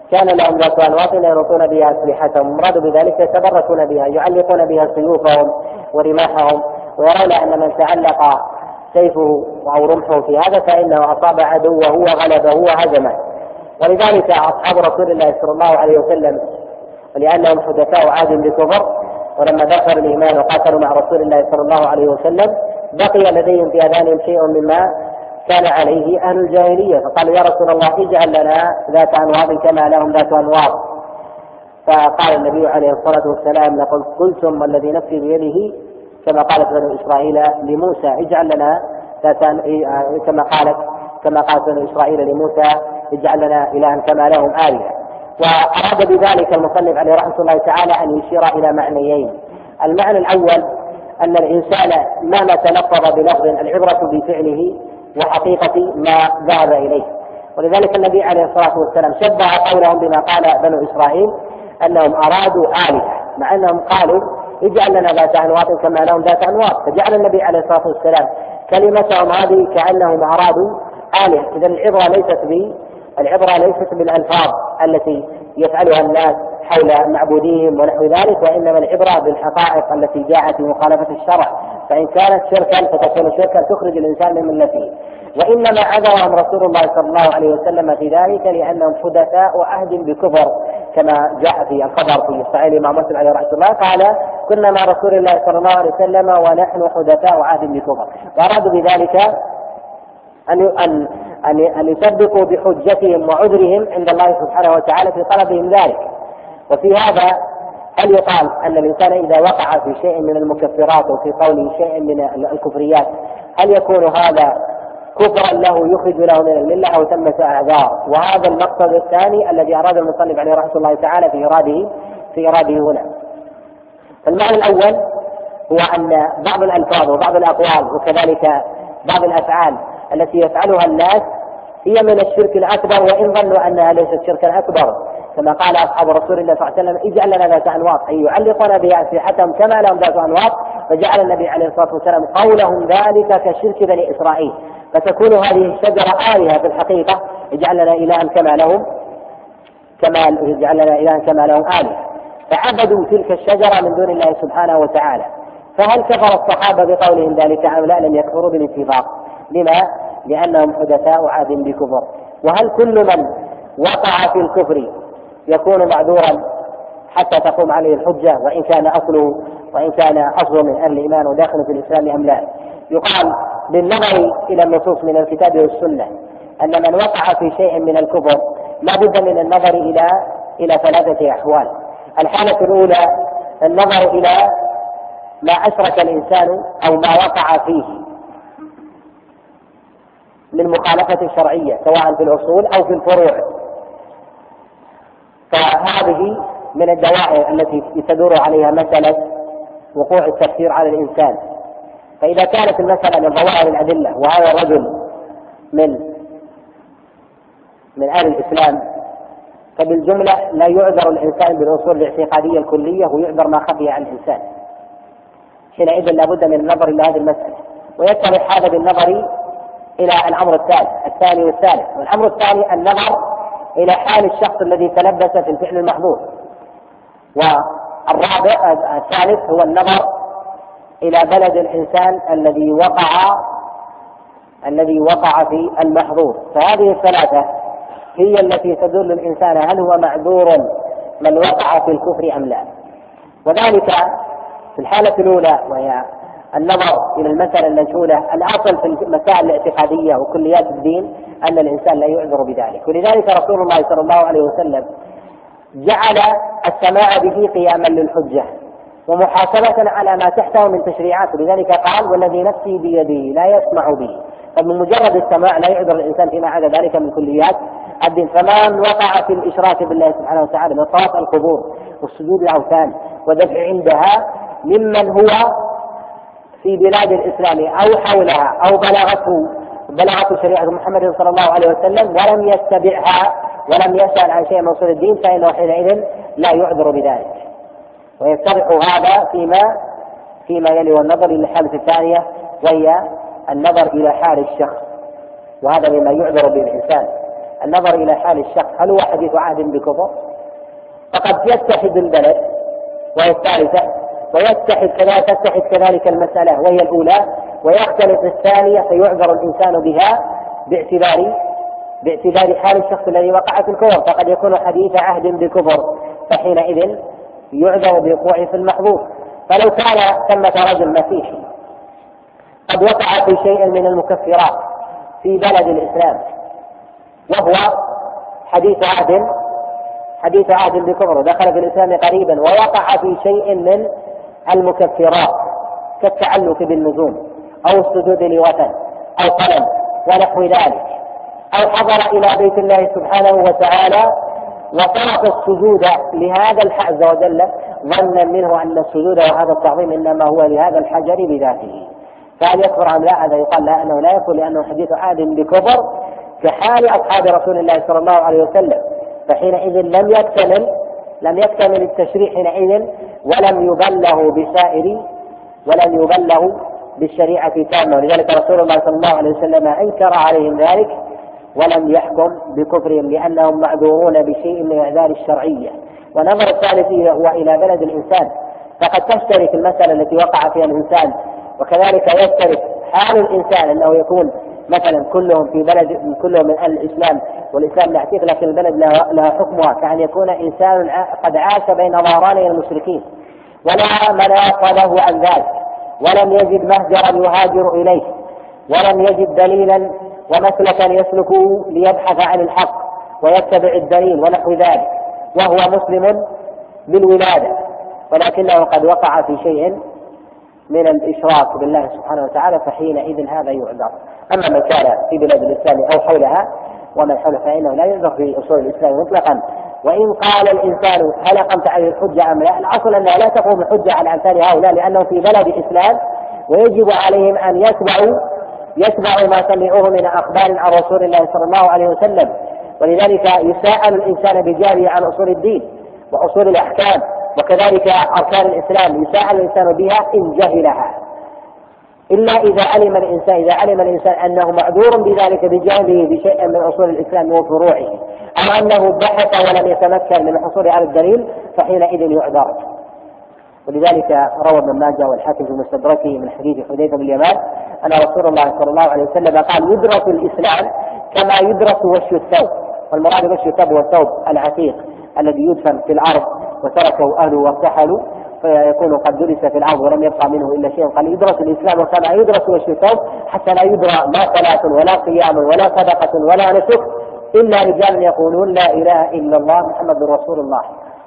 كان لهم ذات أنواط يربطون بها أسلحتهم، مراد بذلك يتبركون بها، يعلقون بها سيوفهم ورماحهم، ويرون أن من تعلق سيفه أو رمحه في هذا فإنه أصاب عدوه وغلبه وهزمه. ولذلك أصحاب رسول الله صلى الله عليه وسلم ولأنهم حدثاء عهد بكفر، ولما ذكروا الإيمان وقاتلوا مع رسول الله صلى الله عليه وسلم بقي لديهم في أذانهم شيء مما كان عليه أهل الجاهلية، فقالوا يا رسول الله اجعل لنا ذات أنواط كما لهم ذات أنواط. فقال النبي عليه الصلاة والسلام لقد قلتم والذي نفسي بيده كما قالت بنو إسرائيل لموسى اجعل لنا ذات كما قالت كما قالت بنو إسرائيل لموسى اجعل لنا إلها كما لهم آلهة. وأراد بذلك المصنف عليه رحمة الله تعالى أن يشير إلى معنيين. المعنى الأول أن الإنسان مهما تلفظ بلفظ العبرة بفعله وحقيقة ما ذهب إليه، ولذلك النبي عليه الصلاة والسلام شبه قولهم بما قال بنو إسرائيل أنهم أرادوا آلهة، مع أنهم قالوا اجعل لنا ذات أنواط كما لهم ذات أنواط، فجعل النبي عليه الصلاة والسلام كلمتهم هذه كأنهم أرادوا آلهة. إذن العبرة ليست ب العبرة ليست بالألفاظ التي يفعلها الناس حول معبوديهم ونحو ذلك، وإنما العبرة بالحقائق التي جاءت بمخالفة الشرع، فإن كانت شركا فتكون شركا تخرج الإنسان من ملته. وإنما عذرهم رسول الله صلى الله عليه وسلم في ذلك لأنهم حدثاء عهد بكفر، كما جاء في الخبر في صحيح الإمام مسلم عليه رحمه الله قال كنا مع رسول الله صلى الله عليه وسلم ونحن حدثاء عهد بكفر، وأرادوا بذلك أن أن أن يصدقوا بحجتهم وعذرهم عند الله سبحانه وتعالى في طلبهم ذلك. وفي هذا هل يقال أن الإنسان إذا وقع في شيء من المكفرات وفي قوله شيء من الكفريات هل يكون هذا كفرا له يخرج له من الملة أو ثمة أعذار؟ وهذا المقصد الثاني الذي أراد المصنف عليه رحمة الله تعالى في إراده في إراده هنا. المعنى الأول هو أن بعض الألفاظ وبعض الأقوال وكذلك بعض الأفعال التي يفعلها الناس هي من الشرك الأكبر، وإن ظنوا أنها ليست شركا أكبر، كما قال أصحاب رسول الله صلى الله عليه وسلم اجعل لنا ذات أنواط، أي يعلقون بها أسلحتهم كما لهم ذات أنواط، فجعل النبي عليه الصلاة والسلام قولهم ذلك كشرك بني إسرائيل، فتكون هذه الشجرة آلهة في الحقيقة، اجعل لنا إلها كما لهم كما اجعل لنا إلها كما لهم آلهة، فعبدوا تلك الشجرة من دون الله سبحانه وتعالى. فهل كفر الصحابة بقولهم ذلك أم لا؟ لم يكفروا بالاتفاق. لما؟ لأنهم حدثاء عهد بكفر. وهل كل من وقع في الكفر يكون معذورا حتى تقوم عليه الحجة وإن كان أصله وإن كان أصله من أهل الإيمان وداخل في الإسلام أم لا؟ يقال بالنظر إلى النصوص من الكتاب والسنة أن من وقع في شيء من الكفر لا بد من النظر إلى إلى ثلاثة أحوال. الحالة الأولى النظر إلى ما أشرك الإنسان أو ما وقع فيه من مخالفة شرعية سواء في الأصول أو في الفروع، فهذه من الدوائر التي تدور عليها مسألة وقوع التكفير على الإنسان. فإذا كانت المسألة من ظواهر الأدلة وهذا الرجل من من أهل الإسلام فبالجملة لا يعذر الإنسان بالأصول الاعتقادية الكلية ويعذر ما خفي عن الإنسان، حينئذ لا بد من النظر إلى هذه المسألة. ويتضح هذا بالنظر إلى الأمر الثالث الثاني والثالث. والأمر الثاني النظر إلى حال الشخص الذي تلبس في الفعل المحظور. والرابع الثالث هو النظر إلى بلد الإنسان الذي وقع الذي وقع في المحظور. فهذه الثلاثة هي التي تدل الإنسان هل هو معذور من وقع في الكفر أم لا. وذلك في الحالة الأولى وهي النظر إلى المسألة المجهولة، الأصل في المسائل الاعتقادية وكليات الدين أن الإنسان لا يعذر بذلك. ولذلك رسول الله صلى الله عليه وسلم جعل السماع به قياما للحجة ومحاسبة على ما تحته من تشريعات. لذلك قال والذي نفسي بيده لا يسمع به. فمن مجرد السماع لا يعذر الإنسان فيما عدا ذلك من كليات الدين. فمن وقع في الإشراك بالله سبحانه وتعالى من طواف القبور والسجود الأوثان ودفع عندها ممن هو في بلاد الإسلام أو حولها أو بلغته بلغته شريعة محمد صلى الله عليه وسلم ولم يتبعها ولم يسأل عن شيء من أصول الدين فإنه حينئذ لا يعذر بذلك. ويتضح هذا فيما فيما يلي والنظر إلى الحالة الثانية وهي النظر إلى حال الشخص، وهذا مما يعذر به الإنسان. النظر إلى حال الشخص هل هو حديث عهد بكفر؟ فقد يتحد البلد وهي الثالثة، ويتحد كذلك تتحد كذلك المسألة وهي الأولى، ويختلف الثانية فيعذر الإنسان بها باعتبار باعتبار حال الشخص الذي وقع في الكفر، فقد يكون حديث عهد بكفر فحينئذ يعذر بوقوعه في المحظور. فلو كان ثمة رجل مسيحي قد وقع في شيء من المكفرات في بلد الإسلام وهو حديث عهد حديث عهد بكفر ودخل في الإسلام قريبا ووقع في شيء من المكفرات كالتعلق بالنجوم أو السجود لوثن أو قلم ونحو ذلك، أو حضر إلى بيت الله سبحانه وتعالى وترك السجود لهذا الحق عز وجل ظنا منه أن السجود وهذا التعظيم إنما هو لهذا الحجر بذاته، فهل يكفر عن لا؟ هذا يقال لا، أنه لا يكفر لأنه حديث عهد بكفر كحال أصحاب رسول الله صلى الله عليه وسلم، فحينئذ لم يكتمل لم يكتمل التشريع حينئذ ولم يبلغوا بسائر ولم يبلغوا بالشريعة تامة، ولذلك رسول الله صلى الله عليه وسلم أنكر عليهم ذلك ولم يحكم بكفرهم لأنهم معذورون بشيء من الأعذار الشرعية. ونظر الثالث هو إلى بلد الإنسان، فقد تشترك المسألة التي وقع فيها الإنسان، وكذلك يشترك حال الإنسان أنه يكون مثلا كلهم في بلد كلهم من أهل الإسلام والإسلام لا يعتقد، لكن البلد لها حكمها، كأن يكون إنسان قد عاش بين ظهراني المشركين ولا مناص له عن ذلك ولم يجد مهجرا يهاجر إليه ولم يجد دليلا ومسلكا يسلكه ليبحث عن الحق ويتبع الدليل ونحو ذلك، وهو مسلم بالولادة ولكنه قد وقع في شيء من الإشراك بالله سبحانه وتعالى، فحينئذ هذا يعذر. أما من كان في بلاد الإسلام أو حولها ومن حوله فإنه لا يعذر في أصول الإسلام مطلقا. وإن قال الإنسان هل أقمت عليه الحجة أم لا؟ الأصل أنها لا تقوم الحجة على أمثال هؤلاء لأنه في بلد الإسلام، ويجب عليهم أن يتبعوا يتبعوا ما سمعوه من أخبار عن رسول الله صلى الله عليه وسلم، ولذلك يساءل الإنسان بجهله عن أصول الدين وأصول الأحكام، وكذلك أركان الإسلام يساءل الإنسان بها إن جهلها، إلا إذا علم الإنسان إذا علم الإنسان أنه معذور بذلك بجهله بشيء من أصول الإسلام وفروعه، أو أنه بحث ولم يتمكن من الحصول على الدليل فحينئذ يعذر. ولذلك روى ابن ماجه والحاكم في مستدركه من حديث حذيفة بن اليمان أن رسول الله صلى الله عليه وسلم قال: يدرس الإسلام كما يدرس وش الثوب، والمراد وش الثوب هو الثوب العتيق الذي يدفن في الأرض وتركه أهله وارتحلوا فيكون قد درس في الأرض ولم يبقى منه إلا شيء. قال: يدرس الإسلام كما يدرس وش الثوب حتى لا يدرى ما صلاة ولا صيام ولا صدقة ولا نسك إلا رجال يقولون لا إله إلا الله محمد رسول الله،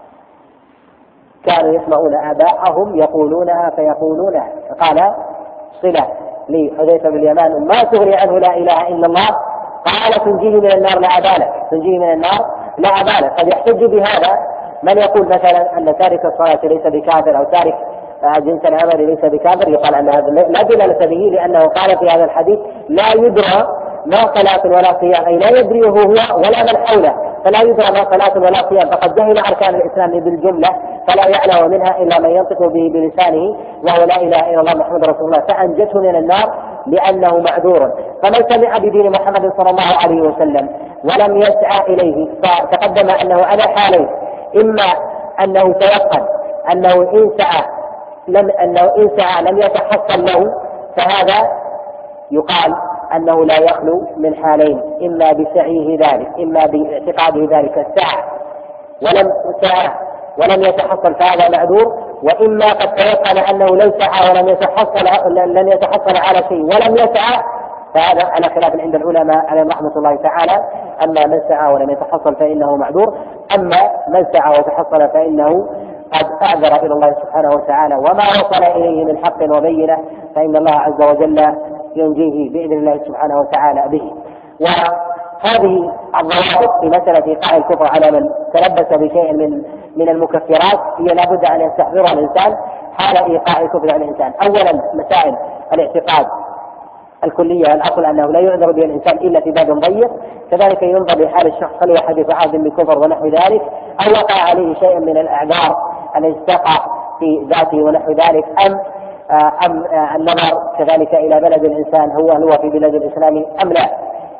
كانوا يسمعون آباءهم يقولونها فيقولونها. فقال صلة لحذيفة بن اليمان: ما تغني عنه لا إله إلا الله؟ قال: تنجيه من النار لا أبالك، تنجيه من النار لا أبالك. قد يحتج بهذا من يقول مثلا أن تارك الصلاة ليس بكافر أو تارك جنس العمل ليس بكافر، يقال أن هذا لا دلالة به لأنه قال في هذا الحديث: لا يدرى ما صلاة ولا صيام، أي لا يدريه هو ولا من حوله، فلا يدرى ما صلاة ولا صيام، فقد جهل أركان الإسلام بالجملة فلا يعلم منها إلا من ينطق به بلسانه وهو لا إله إلا الله محمد رسول الله، فأنجته من النار لأنه معذور. فمن سمع بدين محمد صلى الله عليه وسلم ولم يسعى إليه فتقدم أنه على حالين: إما أنه تيقن أنه إن سعى لم أنه إن سعى لم يتحصل له، فهذا يقال أنه لا يخلو من حالين: إما بسعيه ذلك إما باعتقاده ذلك السعى ولم سعى ولم يتحصل فهذا معذور، وإما قد تيقن أنه لو سعى ولم يتحصل لن يتحصل على شيء ولم يسعى، فهذا على خلاف عند العلماء عليهم رحمة الله تعالى. أما من سعى ولم يتحصل فإنه معذور، أما من سعى وتحصل فإنه قد أعذر إلى الله سبحانه وتعالى، وما وصل إليه من حق وبينة فإن الله عز وجل ينجيه بإذن الله سبحانه وتعالى به. وهذه الضوابط في مسألة إيقاع الكفر على من تلبس بشيء من من المكفرات هي لابد أن يستحضرها الإنسان حال إيقاع الكفر على الإنسان. أولا مسائل الاعتقاد الكلية، الأصل أنه لا يعذر به الإنسان إلا في باب ضيق، كذلك ينظر لحال الشخص هل هو حديث عهد بالكفر ونحو ذلك، أو وقع عليه شيء من الأعذار الذي استقع في ذاته ونحو ذلك، أم أم النظر كذلك إلى بلد الإنسان هو هو في بلاد الإسلام أم لا.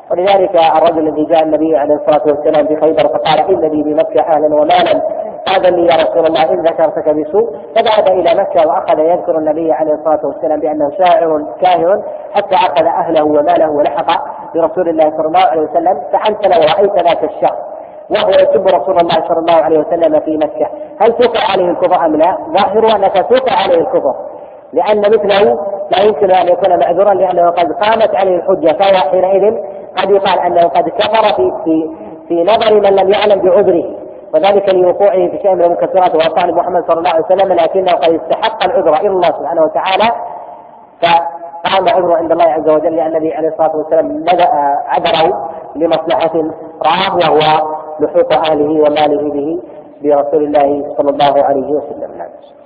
ولذلك الرجل الذي جاء النبي عليه الصلاة والسلام في خيبر فقال إن لي بمكة أهلا ومالا هذا لي يا رسول الله إن ذكرتك بسوء، فذهب إلى مكة وأخذ يذكر النبي عليه الصلاة والسلام بأنه شاعر كاهن حتى أخذ أهله وماله ولحق برسول الله صلى الله عليه وسلم. فأنت لو رأيت ذاك الشخص وهو يسب رسول الله صلى الله عليه وسلم في مكة هل توقع عليه الكفر أم لا؟ ظاهر أنك توقع عليه الكفر، لأن مثله لا يمكن أن يكون معذورا لأنه قد قامت عليه الحجة، فهو حينئذ قد يقال أنه قد كفر في في في نظر من لم يعلم بعذره، وذلك لوقوعه في شيء من المكفرات وطعن محمد صلى الله عليه وسلم، لكنه قد استحق العذر إلى الله سبحانه وتعالى فقام عذره عند الله عز وجل، لأن النبي عليه الصلاة والسلام عذره لمصلحة راه وهو لحوق أهله وماله به برسول الله صلى الله عليه وسلم.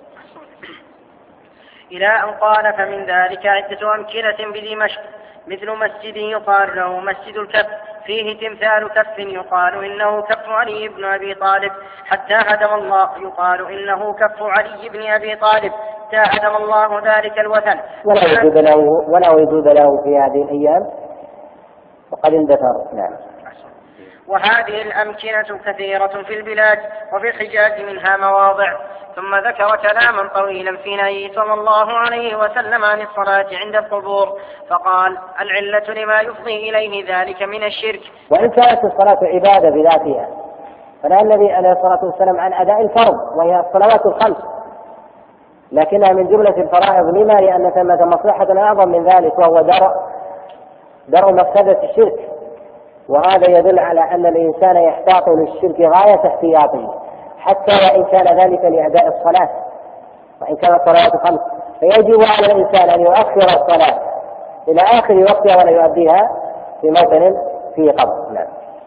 إلى أن قال فمن ذلك عدة أمكنة بدمشق مثل مسجد يقال له مسجد الكف فيه تمثال كف يقال إنه كف علي بن أبي طالب حتى هدم الله يقال إنه كف علي بن أبي طالب حتى هدم الله ذلك الوثن ولا وجود له ولا وجود له في هذه الأيام وقد اندثر. نعم. وهذه الأمكنة كثيرة في البلاد وفي الحجاز منها مواضع. ثم ذكر كلاما طويلا في نهيه صلى الله عليه وسلم عن الصلاة عند القبور فقال العلة لما يفضي إليه ذلك من الشرك. وإن كانت الصلاة عبادة بذاتها فنهى النبي عليه الصلاة والسلام عن أداء الفرض وهي الصلوات الخمس، لكنها من جملة الفرائض لما لأن ثمة مصلحة أعظم من ذلك وهو درء درء مفسدة الشرك، وهذا يدل على أن الإنسان يحتاط للشرك غاية احتياطه حتى وإن كان ذلك لأداء الصلاة، وإن كانت الصلاة خمس فيجب على الإنسان أن يؤخر الصلاة إلى آخر وقتها ولا يؤديها في موطن فيه قبر. نعم.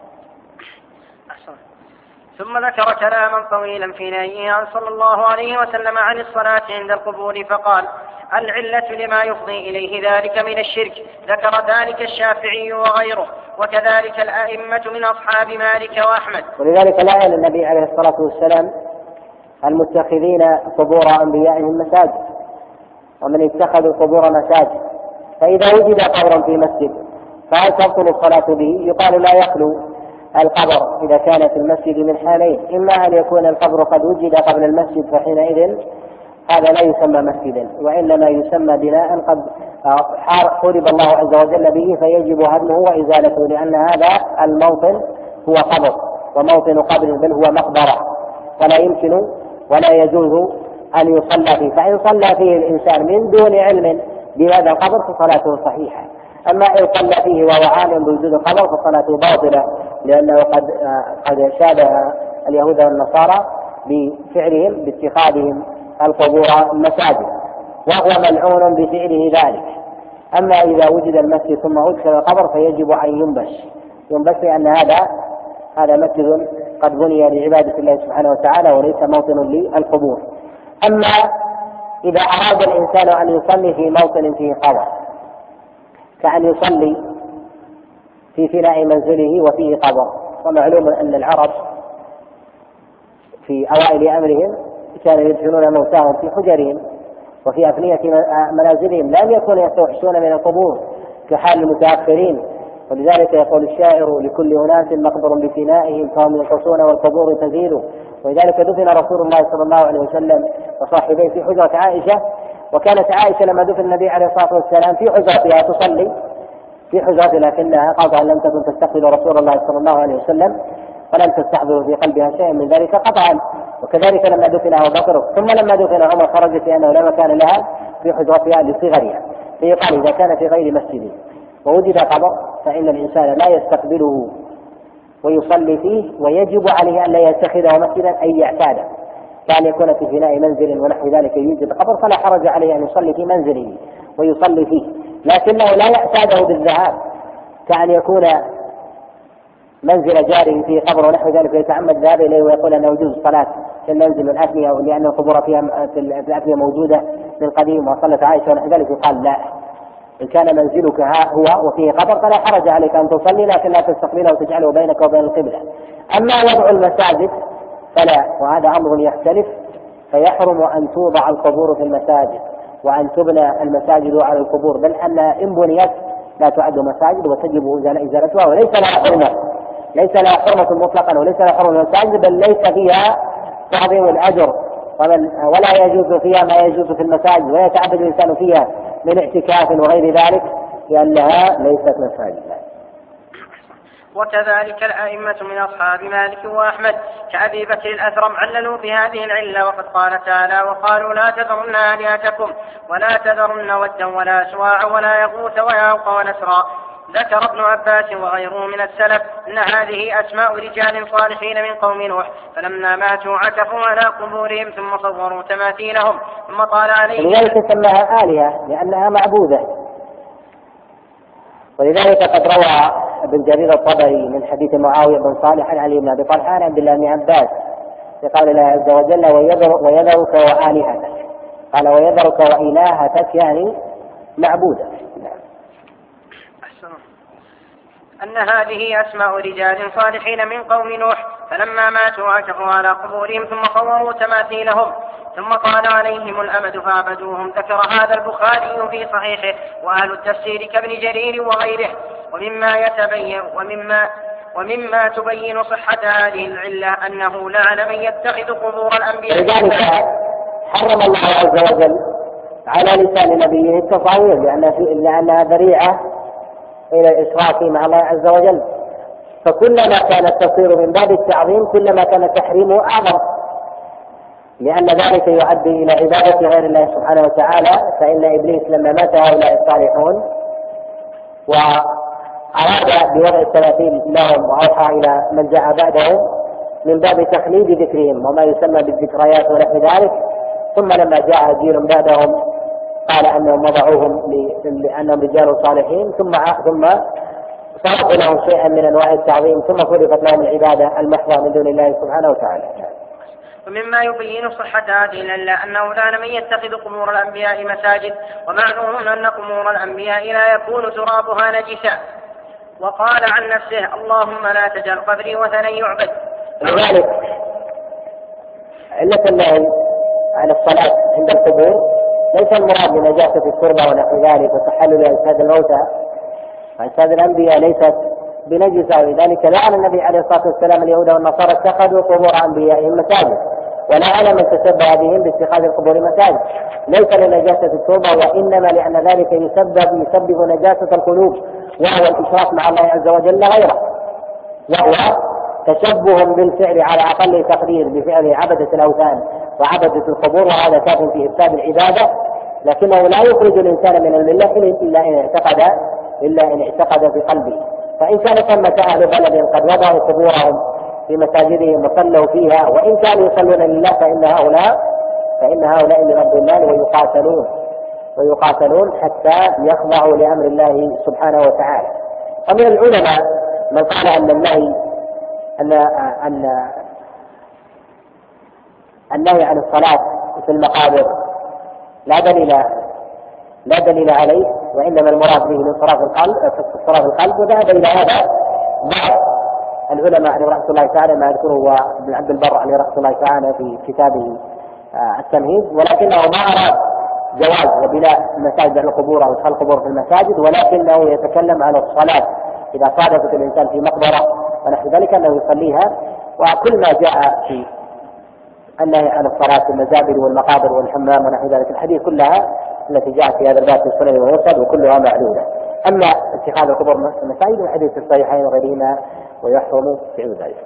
ثم ذكر كلاما طويلا في نهيه عن صلى الله عليه وسلم عن الصلاة عند القبور فقال العلة لما يفضي إليه ذلك من الشرك. ذكر ذلك الشافعي وغيره وكذلك الأئمة من أصحاب مالك وأحمد. ولذلك لعن النبي عليه الصلاة والسلام المتخذين قبور أنبيائهم مساجد ومن اتخذوا القبور مساجد، فإذا وجد قبر في مسجد فهل تبطل الصلاة به؟ يقال لا يخلو القبر إذا كان في المسجد من حالين، إما أن يكون القبر قد وجد قبل المسجد فحينئذ هذا لا يسمى مسجدا وإنما يسمى بناء قد حرب الله عز وجل به فيجب هدمه وإزالته، لأن هذا الموطن هو قبر وموطن قبر بل هو مقبرة ولا يمكن ولا يجوز أن يصلى فيه، فإن صلى فيه الإنسان من دون علم بهذا القبر فصلاته صحيحة، أما إن صلى فيه وهو عالم بوجود القبر فصلاته باطلة، لأنه قد قد شابه اليهود والنصارى بفعلهم باتخاذهم القبور مساجد وهو ملعون بفعله ذلك. أما إذا وجد المسجد ثم أدخل القبر فيجب أن ينبش ينبش لأن هذا هذا مسجد قد بني لعبادة الله سبحانه وتعالى وليس موطن للقبور. أما إذا أراد الإنسان أن يصلي في موطن فيه قبر كأن يصلي في فناء منزله وفيه قبر، ومعلوم أن العرب في أوائل أمرهم كانوا يدفنون موتاهم في حجرهم وفي أفنية منازلهم، لم يكونوا يستوحشون من القبور كحال المتأخرين، ولذلك يقول الشاعر لكل أناس مقبر بفنائهم فهم ينقصون والقبور تزيد. ولذلك دفن رسول الله صلى الله عليه وسلم وصاحبيه في حجرة عائشة، وكانت عائشة لما دفن النبي عليه الصلاة والسلام في حجرتها تصلي في حجرة، لكنها قالت أن لم تكن تستقبل رسول الله صلى الله عليه وسلم ولم تستحضر في قلبها شيء من ذلك قطعا. وكذلك لما دفن أبو بكر ثم لما دفن عمر خرجت لأنه لا مكان لها في حجرتها لصغرها. فيقال إذا كان في غير مسجد ووجد قبر فإن الإنسان لا يستقبله ويصلي فيه، ويجب عليه أن لا يتخذه مسجدا أي يعتاده، كان يكون في بناء منزل ونحو ذلك يوجد قبر فلا حرج عليه أن يصلي في منزله ويصلي فيه، لكنه لا يعتاده بالذهاب، كأن يكون منزل جاره فيه قبر ونحو ذلك ويتعمد الذهاب إليه ويقول أنه يجوز الصلاة في المنزل والأفنية لأن القبور فيها في الأفنية موجودة من قديم وصلت عائشة ونحو ذلك. يقال لا، إن كان منزلك هو وفيه قبر فلا حرج عليك أن تصلي، لكن لا تستقبله وتجعله بينك وبين القبلة. أما وضع المساجد فلا، وهذا أمر يختلف، فيحرم أن توضع القبور في المساجد وأن تبنى المساجد على القبور، بل أن إن بنيت لا تعد مساجد وتجب إزالتها، وليس لها حرمة، ليس لها حرمة مطلقا وليس لها حرمة المساجد، بل ليس فيها تعظيم الأجر، ولا يجوز فيها ما يجوز في المساجد، ولا يتعبد الإنسان فيها من اعتكاف وغير ذلك، لأنها ليست مساجد. وكذلك الأئمة من أصحاب مالك وأحمد كأبي بكر الأثرم عللوا بهذه العلة، وقد قال تعالى: وقالوا لا تذرن آلهتكم ولا تذرن ودا ولا سواعا ولا يغوث ويعوق ونسرا. ذكر ابن عباس وغيره من السلف أن هذه أسماء رجال صالحين من قوم نوح، فلما ماتوا عكفوا على قبورهم ثم صوروا تماثيلهم ثم طال عليهم. لذلك سماها آلهة لأنها معبودة. ولذلك قد روى ابن جرير الطبري من حديث معاوية بن صالح عن علي بن أبي طلحة عن عبد الله بن عباس في قول الله عز وجل: ويذرك وآلهتك، قال ويذرك وإلهتك يعني معبودة. أن هذه أسماء رجال صالحين من قوم نوح، فلما ماتوا عكفوا على قبورهم ثم صوروا تماثيلهم ثم طال عليهم الأمد فعبدوهم. ذكر هذا البخاري في صحيحه وأهل التفسير كابن جرير وغيره. ومما يتبين ومما ومما تبين صحة هذه العلة أنه لعن من يتخذ قبور الأنبياء. لذلك حرم الله عز وجل على لسان نبيه التصاوير، لأنها ذريعة إلى الإشراك مع الله عز وجل، فكلما كان التصوير من باب التعظيم كلما كان تحريمه أعظم، لأن ذلك يؤدي إلى عبادة غير الله سبحانه وتعالى. فإن إبليس لما مات هؤلاء الصالحون وأراد بوضع التماثيل لهم وأوحى إلى من جاء بعدهم من باب تخليد ذكرهم وما يسمى بالذكريات ونحو ذلك، ثم لما جاء جيل بعدهم قال أنهم وضعوهم لأنهم رجال صالحين، ثم ثم صرفوا لهم شيئا من أنواع التعظيم، ثم فرضت لهم العبادة المحضة من دون الله سبحانه وتعالى. ومما يبين صحة هذه العلة أنه لعن من يتخذ قبور الأنبياء مساجد، ومعلوم أن قبور الأنبياء لا يكون ترابها نجسا، وقال عن نفسه: اللهم لا تجعل قبري وثنا يعبد. لذلك علة النهي عن الصلاة عند القبور ليس المراد بنجاسة التربة ونحو ذلك وتحلل أجساد الموتى، فأجساد الأنبياء ليست بنجسة، ولذلك لعن النبي عليه الصلاة والسلام اليهود والنصارى اتخذوا قبور أنبيائهم مساجد، ولعن من تشبه بهم باتخاذ القبور مساجد، ليس لنجاسة التربة وإنما لأن ذلك يسبب يسبب نجاسة القلوب، وهو الإشراك مع الله عز وجل غيره، وهو تشبه بالفعل على أقل تقدير بفعل عبدة الأوثان وعبدة القبور، وهذا كاف في إفساد العبادة، لكنه لا يخرج الإنسان من الملة إلا إن اعتقد إلا إن اعتقد في قلبه. فإن كان ثمة أهل بلد قد وضعوا قبورهم في مساجدهم وصلوا فيها وإن كانوا يصلون لله فإن هؤلاء فإن هؤلاء لرب الله ويقاتلون ويقاتلون حتى يخضعوا لأمر الله سبحانه وتعالى. ومن العلماء من قال أن النهي أن أن النهي عن الصلاة في المقابر لا دليل لا دليل عليه، وإنما المراد به من صراف القلب صراف القلب وذهب إلى هذا بعض العلماء عليه رحمة الله تعالى، ما يذكره هو ابن عبد البر عليه رحمة الله تعالى في كتابه التمهيد، ولكنه ما أراد جواز وبناء المساجد على القبور أو إدخال القبور في المساجد، ولكنه يتكلم على الصلاة إذا صادفت الإنسان في مقبرة ونحو ذلك أنه يصليها. وكل ما جاء في النهي عن الصلاة في المزابل والمقابر والحمام ونحو ذلك الحديث كلها التي جاءت في هذا الباب في السنن والمسند وكلها معلولة. أما اتخاذ القبور المساجد الحديث في الصحيحين وغيرهما ويحرم فعل ذلك.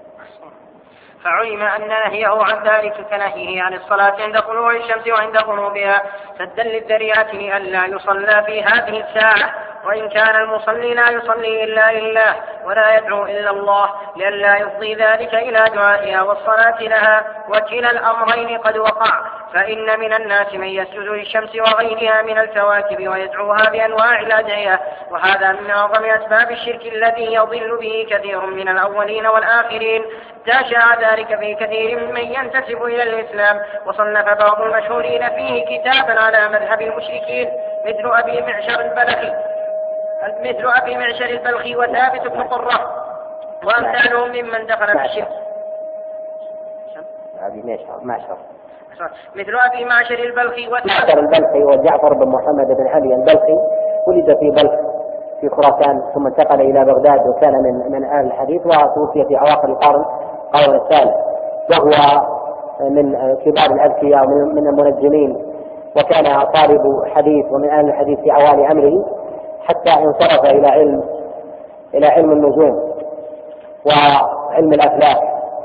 فعلم أن نهيه عن ذلك كنهيه عن الصلاة عند طلوع الشمس وعند غروبها سدا للذريعة لئلا يصلى في هذه الساعة، وإن كان المصلي لا يصلي إلا لله ولا يدعو إلا الله لئلا يفضي ذلك إلى دعائها والصلاة لها، وكلا الأمرين قد وقع. فإن من الناس من يسجد للشمس وغيرها من الكواكب ويدعوها بأنواع الأدعية، وهذا من أعظم أسباب الشرك الذي يضل به كثير من الأولين والآخرين. تاشع ذلك في كثير ممن ينتسب إلى الإسلام، وصنف بعض المشهورين فيه كتابا على مذهب المشركين مثل أبي معشر البلخي مثل أبي معشر البلخي وثابت بن قرة وأمثالهم ممن دخل في الشرك. أبي معشر معشر مثل أبي معشر البلخي وثابت البلخي وجعفر بن محمد بن علي البلخي ولد في بلخ في خراسان ثم انتقل إلى بغداد وكان من من أهل الحديث، وتوفي في أواخر القرن القرن الثالث، وهو من كبار الأذكياء ومن المنجمين، وكان طالب حديث ومن أهل الحديث في أوائل أمره، حتى انصرف إلى علم إلى علم النجوم وعلم الأفلاك،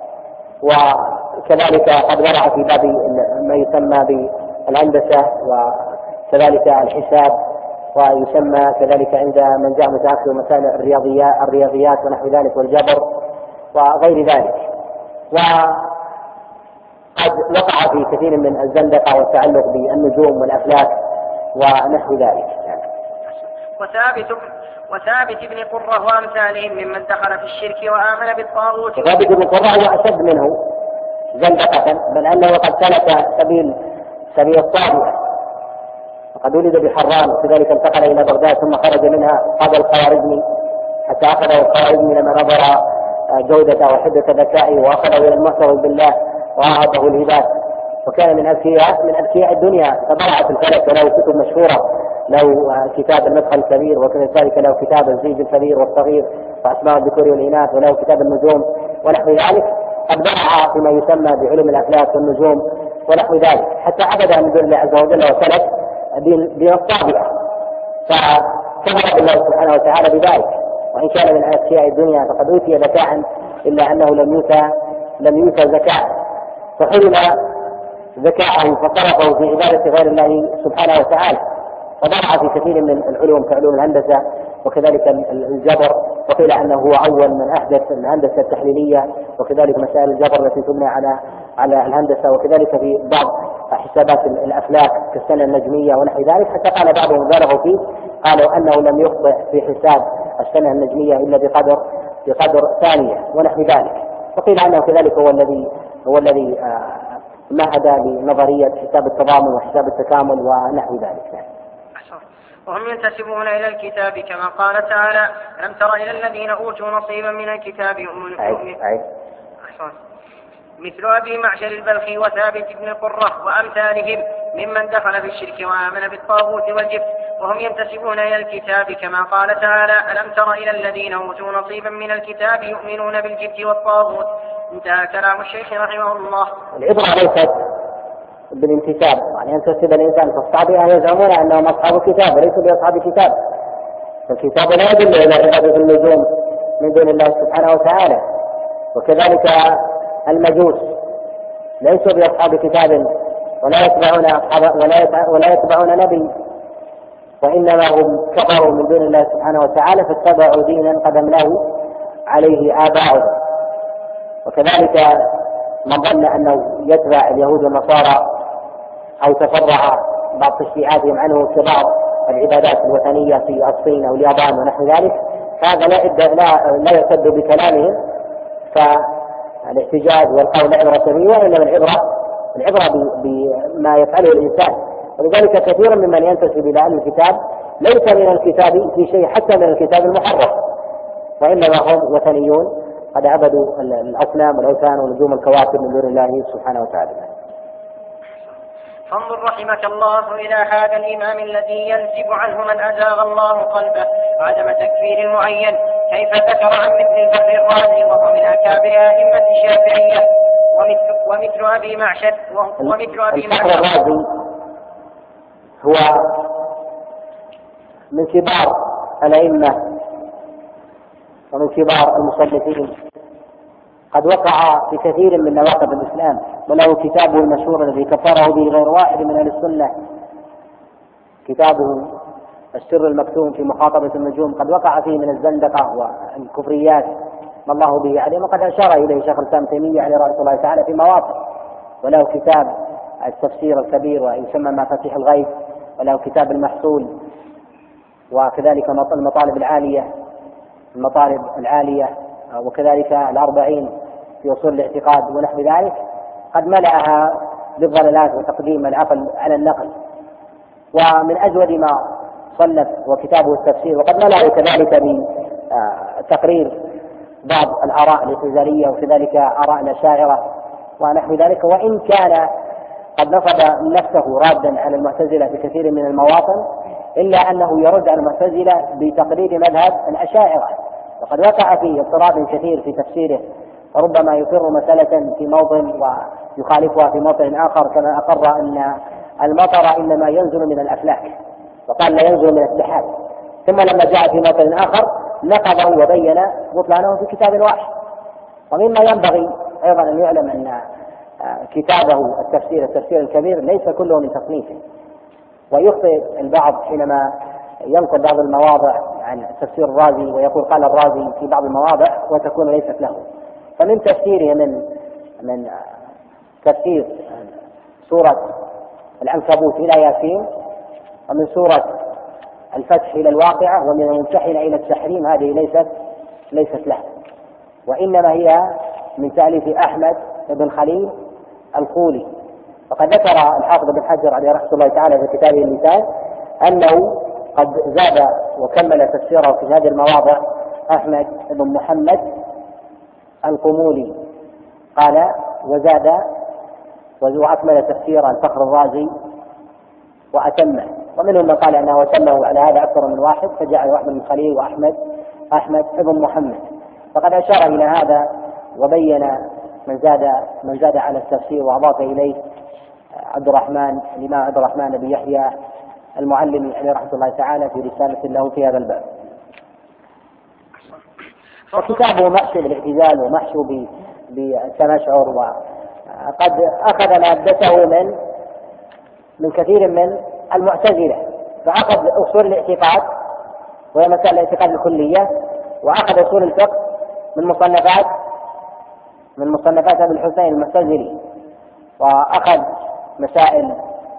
وكذلك قد ورع في باب ما يسمى بالهندسة وكذلك الحساب، ويسمى كذلك عند من جاء متأخر مسائل الرياضيات الرياضيات ونحو ذلك والجبر وغير ذلك. وقد وقع في كثير من الزندقة والتعلق بالنجوم والأفلاك ونحو ذلك. وثابت وثابت بن قرة وأمثالهم ممن دخل في الشرك وآمن بالطاغوت. ثابت بن قرة هو أشد منه زندقة، بل أنه قد سلك سبيل سبيل الطاغوت، وقد ولد بحران وكذلك انتقل إلى بغداد ثم خرج منها قاد الخوارزمي حتى أخذه الخوارزمي لما نظر جودة وحدة ذكائه وأخذه إلى المعترف بالله وأعطاه الهبات، وكان من أذكياء من أذكياء الدنيا، فبرع في الفلك وله كتب مشهورة، له كتاب المدخل الكبير وكذلك له كتاب الزيج الكبير والصغير وأسماء الذكور والإناث، وله كتاب النجوم ونحو ذلك. قد برع فيما يسمى بعلوم الأفلاك والنجوم ونحو ذلك، حتى عبد من دون الله عز وجل وسلك دين الطابعة، فكفر بالله سبحانه وتعالى بذلك. وإن كان من أذكياء الدنيا فقد أوتي ذكاء إلا أنه لم يؤتى لم يؤتى ذكاء، فحرم ذكاءه فصرفه في عبادة غير الله سبحانه وتعالى، وضرع في كثير من العلوم كعلوم الهندسة وكذلك الجبر، وقيل أنه هو أول من أحدث الهندسة التحليلية وكذلك مسائل الجبر التي تبنى على على الهندسة، وكذلك في بعض حسابات الأفلاك كالسنة النجمية ونحو ذلك، حتى قال بعضهم بالغوا فيه، قالوا أنه لم يخطئ في حساب السنة النجمية إلا بقدر بقدر ثانية ونحو ذلك. وقيل أنه كذلك هو الذي هو الذي مهد لنظرية حساب التضامن وحساب التكامل ونحو ذلك. وهم ينتسبون إلى الكتاب كما قال تعالى: ألم تر إلى الذين أوتوا نصيبا من الكتاب يؤمنون مثل أبي معشر البلخي وثابت بن قرة وأمثالهم ممن دخل في الشرك وآمن بالطاغوت والجبت. وهم ينتسبون إلى الكتاب كما قال تعالى: ألم تر إلى الذين أوتوا نصيبا من الكتاب يؤمنون بالجبت والطاغوت. انتهى كلام الشيخ رحمه الله. العبرة ليست بالانتساب، يعني ينتسب الإنسان فالصحابة يزعمون أنهم أصحاب الكتاب وليسوا بأصحاب الكتاب، فالكتاب لا يدل إلى عبادة النجوم من دون الله سبحانه وتعالى. وكذلك المجوس ليسوا بأصحاب كتاب ولا يتبعون أصحاب ولا ولا يتبعون نبي، وإنما هم كفروا من دون الله سبحانه وتعالى فاتبعوا دينا قد أملاه عليه آباؤهم. وكذلك من ظن أنه يتبع اليهود والنصارى أو تفرع بعض تشريعاتهم عنه كبعض العبادات الوثنية في الصين أو اليابان ونحو ذلك، هذا لا لا لا يعتد بكلامهم، فالاحتجاج والقول عبرة به، وإنما العبرة العبرة بما يفعله الإنسان. ولذلك كثيرا ممن ينتسب إلى أهل الكتاب ليس من الكتاب في شيء حتى من الكتاب المحرف، وإنما هم وثنيون قد عبدوا الأصنام والأوثان ونجوم الكواكب من دون الله سبحانه وتعالى. فانظر رحمك الله إلى هذا الإمام الذي ينسب عنه من أزاغ الله قلبه عدم تكفير المعين، كيف ذكر عن مثل البر الرازي وهو من أكابر أئمة الشافعية ومثل, ومثل أبي معشر ومثل أبي معشر الرازي هو من كبار الأئمة ومن كبار المصنفين، قد وقع في كثير من نواقض الإسلام، وله كتابه المشهور الذي كفره به غير واحد من أهل السنة، كتابه السر المكتوم في مخاطبة النجوم، قد وقع فيه من الزندقة والكفريات ما الله به عليه، وقد أشار إليه شيخ الإسلام تيمية عليه رحمة الله تعالى في مواطن. وله كتاب التفسير الكبير ويسمى مفاتيح الغيب، وله كتاب المحصول، وكذلك المطالب العالية المطالب العالية وكذلك الأربعين في أصول الاعتقاد ونحو ذلك، قد ملأها بالضلالات وتقديم العقل على النقل. ومن أجود ما صنف وكتابه التفسير، وقد ملأه كذلك بتقرير بعض الآراء الاعتزالية وكذلك آراء الأشاعرة ونحو ذلك، وإن كان قد نصب نفسه رادا على المعتزلة في كثير من المواطن، إلا أنه يرد على المعتزلة بتقليد مذهب الأشاعرة، وقد وقع فيه اضطراب كثير في تفسيره، فربما يقر مسألة في موطن ويخالفها في موطن آخر، كما أقر أن المطر إنما ينزل من الأفلاك وقال لا ينزل من السحاب، ثم لما جاء في موطن آخر نقضه وبين بطلانه في كتاب واحد. ومما ينبغي أيضا أن يعلم أن كتابه التفسير التفسير الكبير ليس كله من تصنيفه، ويخطئ البعض حينما ينقل بعض المواضع عن تفسير الرازي ويقول قال الرازي في بعض المواضع وتكون ليست له. فمن تفسيره من من تفسير سورة العنكبوت إلى ياسين، ومن سورة الفتح إلى الواقعة، ومن الممتحنة إلى التحريم، هذه ليست ليست له، وإنما هي من تأليف أحمد بن خليل الخولي. وقد ذكر الحافظ بن حجر عليه رحمة الله تعالى في كتابه اللسان أنه قد زاد وكمل تفسيره في هذه المواضع أحمد بن محمد القمولي، قال وزاد وأكمل تفسير الفخر الرازي وأتمه، ومنهم من قال أنه أتمه على هذا أكثر من واحد فجعل أحمد بن خليل وأحمد أحمد بن محمد. فقد أشار إلى هذا وبين من زاد من زاد على التفسير وأضاف إليه عبد الرحمن الإمام عبد الرحمن بن يحيى المعلم عليه رحمة الله تعالى في رسالة له في هذا الباب. وكتابه محشو بالاعتزال ومحشو بالتمشعر، وقد أخذ مادته من من كثير من المعتزلة، فأخذ أصول الاعتقاد وهي مسائل الاعتقاد الكلية، وأخذ أصول الفقه من مصنفات من مصنفات أبي الحسين المعتزلي، وأخذ مسائل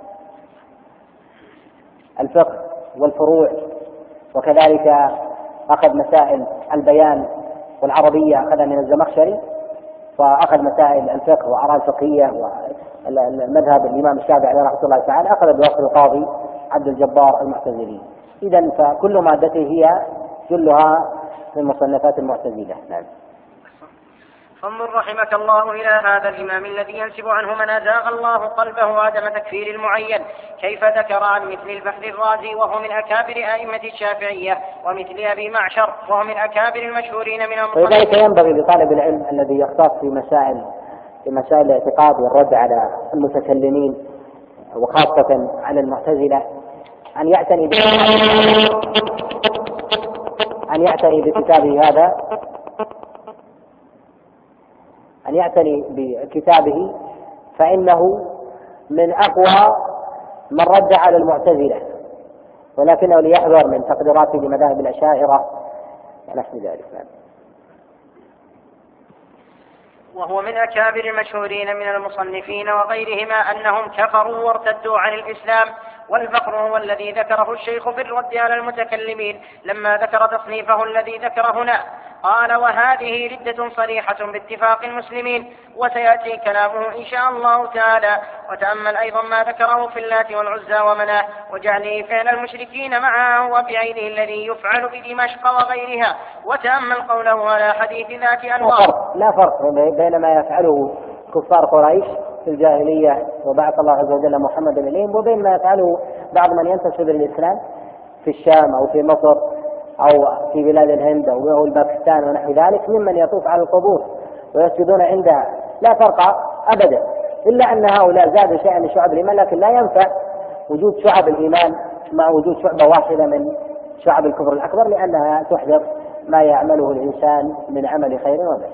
الفقه والفروع، وكذلك أخذ مسائل البيان والعربية أخذها من الزمخشري، وأخذ مسائل الفقه وآراء الفقهية والمذهب الإمام الشافعي عليه رحمة الله تعالى أخذ بوصف القاضي عبد الجبار المعتزلي. إذن فكل مادته هي كلها من مصنفات المعتزلة. نعم. فانظر رحمك الله إلى هذا الإمام الذي ينسب عنه من أزاغ الله قلبه عدم تكفير المعين، كيف ذكر عن مثل البحر الرازي وهو من أكابر أئمة الشافعية، ومثل أبي معشر وهو من أكابر المشهورين من المصنفين. ولذلك ينبغي لطالب العلم الذي يختص في مسائل في مسائل الاعتقاد والرد على المتكلمين وخاصة على المعتزلة أن يعتني أن يعتني بكتابه هذا أن يعتني بكتابه فإنه من أقوى من رد على المعتزلة، ولكنه ليحذر من تقديراته لمذاهب الأشاعرة ونحو ذلك. وهو من أكابر المشهورين من المصنفين وغيرهما أنهم كفروا وارتدوا عن الإسلام. والفقر هو الذي ذكره الشيخ في الرد على المتكلمين لما ذكر تصنيفه الذي ذكر هنا، قال وهذه ردة صريحة باتفاق المسلمين، وسيأتي كلامه إن شاء الله تعالى. وتأمل أيضا ما ذكره في اللات والعزى ومناه وجعله فعل المشركين معه وبعينه الذي يفعل بدمشق وغيرها، وتأمل قوله على حديث ذات أنوار. لا فرق بين ما يفعله كفار قريش في الجاهلية وبعث الله عز وجل محمدا إليهم وبين ما يفعله بعض من ينتسب للإسلام في الشام أو في مصر أو في بلاد الهند أو الباكستان ونحو ذلك ممن يطوف على القبور ويسجدون عندها. لا فرق أبدا، إلا أن هؤلاء زادوا شيئا من شعب الإيمان، لكن لا ينفع وجود شعب الإيمان مع وجود شعبة واحدة من شعب الكفر الأكبر، لأنها تحدث ما يعمله الإنسان من عمل خير وبر.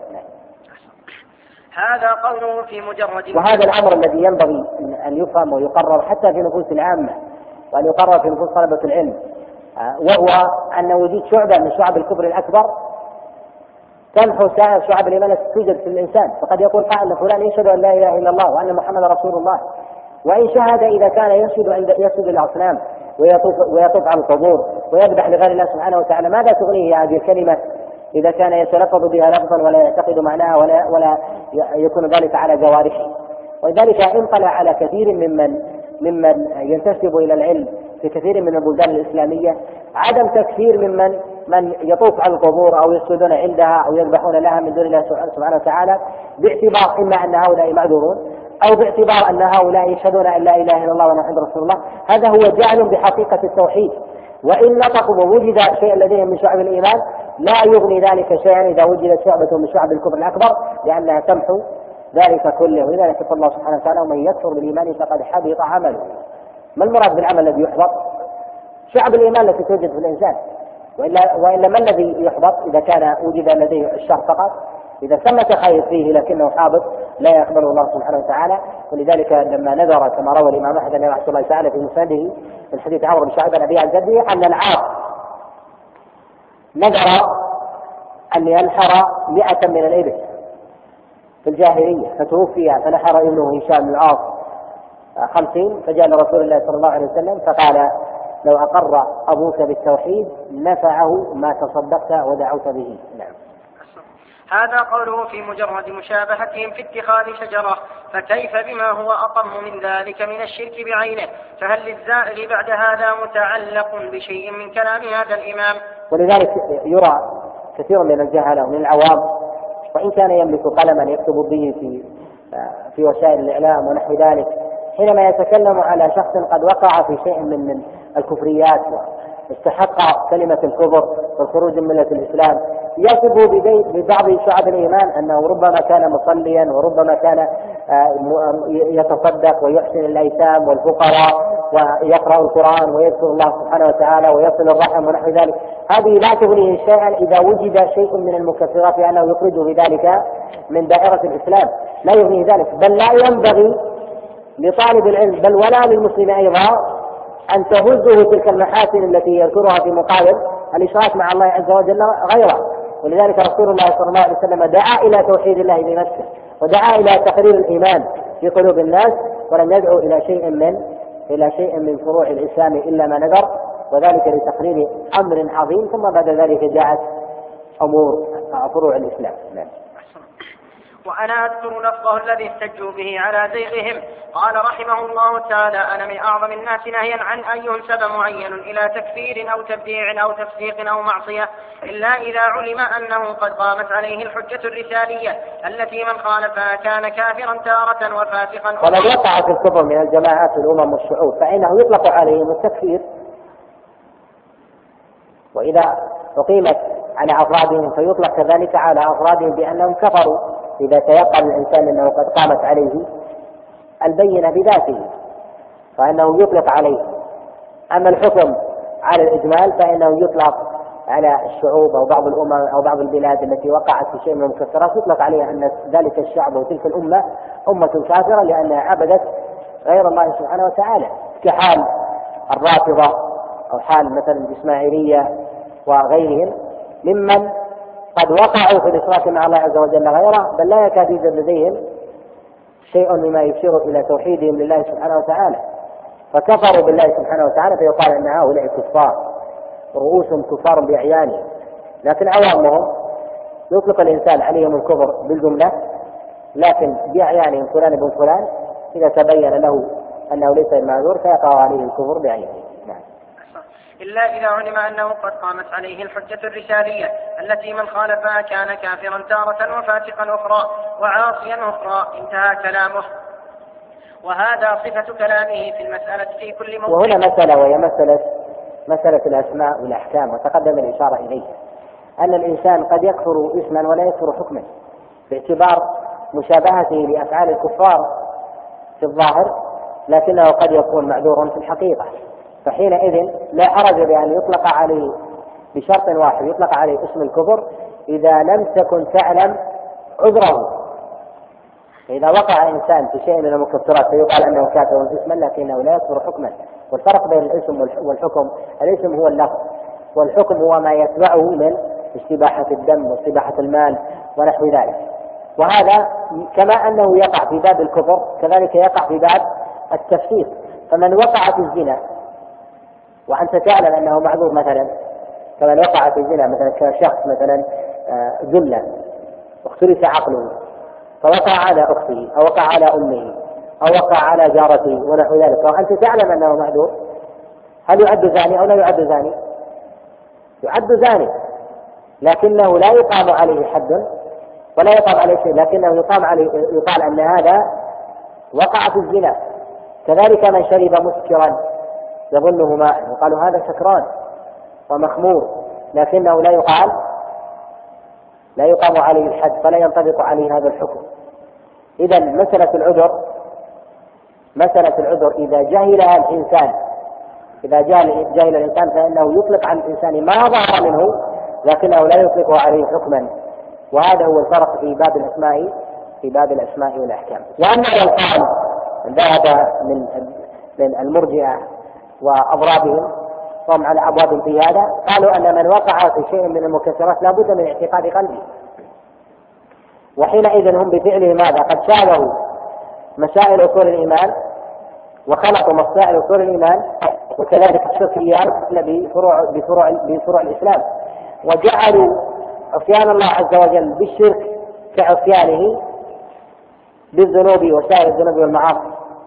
هذا قوله في مجرد. وهذا الأمر الذي ينبغي أن يفهم ويقرر حتى في نفوس العامة وأن يقرر في نفوس طلبة العلم، وهو أن وجود شعبة من شعب الكفر الأكبر تمحو سائر شعب الإيمان توجد في الإنسان. فقد يقول قائل فلان يشهد أن لا إله إلا الله وأن محمد رسول الله، وإن شهد إذا كان يسجد عند يسجد الأصنام ويطوف ويطوف على القبور ويذبح لغير الله سبحانه وتعالى، ماذا تغنيه هذه الكلمة إذا كان يتلفظ بها لفظا ولا يعتقد معناها ولا ولا يكون ذلك على جوارحه؟ ولذلك انطلع على كثير ممن ممن ينتسب إلى العلم في كثير من البلدان الإسلامية عدم تكفير ممن من يطوف على القبور أو يسجدون عندها أو يذبحون لها من دون الله سبحانه وتعالى، باعتبار إما أن هؤلاء معذورون أو باعتبار أن هؤلاء يشهدون أن لا إله إلا الله وأن محمد رسول الله. هذا هو جعل بحقيقة التوحيد، وإن نطقوا ووجد شيء لديهم من شعب الإيمان لا يغني ذلك شيئا إذا وجدت شعبة من شعب الكفر الأكبر، لأنها تمحو ذلك كله. ولذلك يقول الله سبحانه وتعالى: ومن يكفر بالإيمان فقد حبط عمله. ما المراد بالعمل الذي يحبط؟ شعب الإيمان التي توجد في الإنسان، وإلا, وإلا ما الذي يحبط إذا كان وجد لديه الشر فقط؟ إذا ثمة خير فيه لكنه حابط لا يقبله الله سبحانه وتعالى. ولذلك لما نذر كما روى الإمام أحمد رحمه الله تعالى في مسنده من حديث عمرو بن شعيب عن أبيه عن جده أن العاص نذر أن ينحر مئة من الإبل في الجاهلية فتوفي فنحر ابنه هشام بن العاص خمسين، فجاء لرسول الله صلى الله عليه وسلم فقال: لو أقر أبوك بالتوحيد نفعه ما تصدقت ودعوت به. نعم. هذا قوله في مجرد مشابهتهم في اتخاذ شجرة، فكيف بما هو أقم من ذلك من الشرك بعينه؟ فهل للزائر بعد هذا متعلق بشيء من كلام هذا الإمام؟ ولذلك يرى كثير من الجهلة ومن العوام وإن كان يملك قلما يكتب به في في وسائل الإعلام ونحو ذلك، حينما يتكلم على شخص قد وقع في شيء من من الكفريات واستحق كلمة الكفر والخروج من ملة الإسلام، يصف ببعض شعب الإيمان أنه ربما كان مصليا وربما كان يتصدق ويحسن الأيتام والفقراء ويقرأ القرآن ويذكر الله سبحانه وتعالى ويصل الرحم ونحو ذلك. هذه لا تغنيه شيئا إذا وجد شيء من المكفرات لأنه يخرجه بذلك من دائرة الإسلام، لا يغنيه ذلك. بل لا ينبغي لطالب العلم بل ولا للمسلم أيضا أن تهزه تلك المحاسن التي يذكرها في مقابل الإشراك مع الله عز وجل غيره. ولذلك رسول الله صلى الله عليه وسلم دعا إلى توحيد الله بنفسه ودعا إلى تقرير الإيمان في قلوب الناس، ولم يدعو إلى شيء من إلى شيء من فروع الإسلام إلا ما نذر، وذلك لتقرير أمر عظيم، ثم بعد ذلك جاءت أمور فروع الإسلام. نعم. وأنا أذكر لفظه الذي احتجوا به على زيغهم. قال رحمه الله تعالى: أنا من أعظم الناس نهيا عن أن ينسب معين إلى تكفير أو تبديع أو تفسيق أو معصية، إلا إذا علم أنه قد قامت عليه الحجة الرسالية التي من خالفها كان كافرا تارة وفاسقا. ولم يقع في الكفر من الجماعات الأمم والشعوب فإنه يطلق عليهم التكفير، وإذا أقيمت على أفرادهم فيطلق كذلك على أفرادهم بأنهم كفروا إذا تيقن الإنسان أنه قد قامت عليه البينة بذاته فإنه يطلق عليه. أما الحكم على الإجمال فإنه يطلق على الشعوب أو بعض الأمم أو بعض البلاد التي وقعت في شيء من المكفرات، يطلق عليها أن ذلك الشعب وتلك الأمة أمة كافرة لأنها عبدت غير الله سبحانه وتعالى، كحال الرافضة أو حال مثلا الإسماعيلية وغيرهم ممن قد وقعوا في الإشراك مع الله عز وجل غيره، بل لا يكاد يوجد لديهم شيء مما يشير إلى توحيدهم لله سبحانه وتعالى، فكفروا بالله سبحانه وتعالى فيقال أن هؤلاء كفار رؤوسهم كفار بأعيانهم. لكن عوامهم يطلق الإنسان عليهم الكفر بالجملة، لكن بأعيانهم فلان ابن فلان إذا تبين له أنه ليس المعذور فيقع عليه الكفر بعينه. نعم. إلا إذا علم أنه قد قامت عليه الحجة الرسالية التي من خالفها كان كافرا تارة وفاسقا أخرى وعاصيا أخرى. انتهى كلامه. وهذا صفة كلامه في المسألة في كل موضوع. وهنا مسألة وهي مسألة مسألة الأسماء والأحكام، وتقدم الإشارة إليه أن الإنسان قد يكفر اسما ولا يكفر حكما باعتبار مشابهته لأفعال الكفار في الظاهر، لكنه قد يكون معذورا في الحقيقة، فحينئذ لا حرج بأن يطلق عليه بشرط واحد، يطلق عليه اسم الكفر إذا لم تكن تعلم عذره. إذا وقع إنسان في شيء من المكفرات فيقال أنه كافر اسما لكنه لا يكفر حكما. والفرق بين الاسم والحكم: الاسم هو اللفظ، والحكم هو ما يتبعه من استباحة الدم واستباحة المال ونحو ذلك. وهذا كما أنه يقع في باب الكفر كذلك يقع في باب التفسيق. فمن وقع في الزنا وأنت تعلم أنه معذور مثلا، كمن وقع في الزنا مثلا كشخص مثلا ذلة واختلس عقله فوقع على أخته أو وقع على أمه أو وقع على جارته ونحو ذلك، وأنت تعلم أنه معذور، هل يعد زاني أو لا يعد زاني؟ يعد زاني، لكنه لا يقام عليه حد ولا يقام عليه شيء، لكنه يقام عليه يقال أن هذا وقع في الزنا. كذلك من شرب مسكرا يظنه ماء وقالوا هذا سكران، ومخمور، لكنه لا يقال لا يقام عليه الحد فلا ينطبق عليه هذا الحكم. إذن مسألة العذر مسألة العذر إذا جهلها الإنسان إذا جهل, جهل الإنسان فإنه يطلق على الإنسان ما ظهر منه لكنه لا يطلق عليه حكما، وهذا هو الفرق في باب الأسماء في باب الأسماء والأحكام. وأما لو قال ذهب من من المرجئة وأضرابهم وهم على أبواب في هذا، قالوا أن من وقع في شيء من المكسرات لا بد من اعتقاد قلبه، وحينئذ هم بفعله ماذا؟ قد شابهوا مسائل أصول الإيمان وخلقوا مسائل أصول الإيمان وكذلك الشركيات بفروع بفروع بفروع الإسلام، وجعلوا عصيان الله عز وجل بالشرك كعصيانه بالذنوب وسائر الذنوب والمعاصي.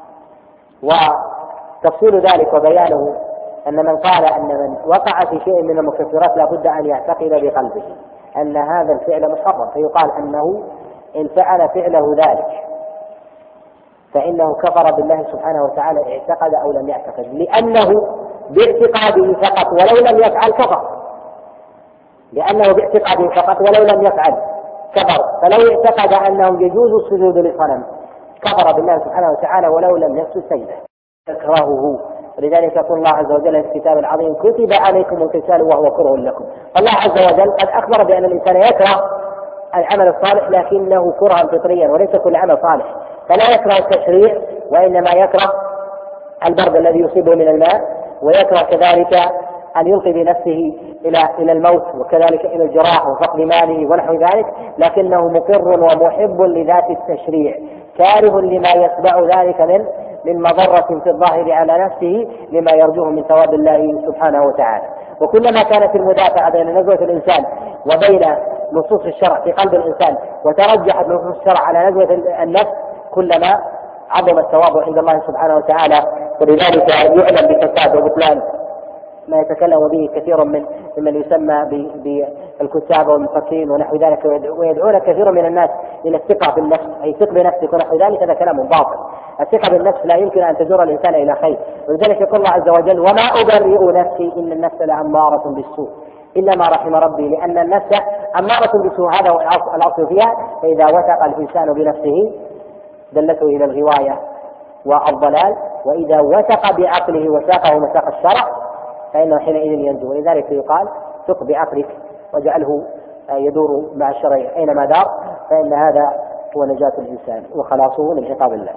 وتفصيل ذلك وبيانه أن من قال أن من وقع في شيء من المكفرات لا بد أن يعتقد بقلبه أن هذا الفعل محرم، فيقال أنه إن فعل فعله ذلك فإنه كفر بالله سبحانه وتعالى اعتقد أو لم يعتقد، لأنه باعتقاده فقط ولو لم يفعل كفر لأنه باعتقاده فقط ولو لم يفعل كفر فلو اعتقد أنه يجوز السجود للصنم كفر بالله سبحانه وتعالى ولو لم يسجد سجده يكرهه. ولذلك يقول الله عز وجل في الكتاب العظيم كتب عليكم القتال وهو كره لكم. الله عز وجل قد أخبر بأن الإنسان يكره العمل الصالح لكنه كرها فطريا وليس كل عمل صالح، فلا يكره التشريع وإنما يكره البرد الذي يصيبه من الماء، ويكره كذلك أن يلقي بنفسه إلى إلى الموت وكذلك إلى الجراح وفقد ماله ونحو ذلك، لكنه مقر ومحب لذات التشريع كاره لما يتبع ذلك من من مضرة في الظاهر على نفسه لما يرجوه من ثواب الله سبحانه وتعالى. وكلما كانت المدافعة بين نزوة الإنسان وبين نصوص الشرع في قلب الإنسان وترجحت نصوص الشرع على نزوة النفس كلما عظم الثواب عند الله سبحانه وتعالى. ولذلك يعلم بفساد وبطلان ما يتكلم به كثير من ممن يسمى بالكتاب والمفكرين ونحو ذلك، ويدعون كثير من الناس إلى الثقة بالنفس، أي ثق بنفسك ونحو ذلك، هذا كلام باطل. الثقة بالنفس لا يمكن أن تجر الإنسان إلى خير، ولذلك يقول الله عز وجل وما أبرئ نفسي إن النفس لأمارة بالسوء إلا ما رحم ربي، لأن النفس أمارة بالسوء هذا هو الأصل فيها. فإذا وثق الإنسان بنفسه دلته إلى الغواية والضلال، وإذا وثق بعقله وساقه مساق الشرع فإنه حينئذ ينجو. ولذلك يقال ثق بعقلك واجعله يدور مع الشرع أينما دار، فإن هذا هو نجاة الإنسان وخلاصه من عقاب الله.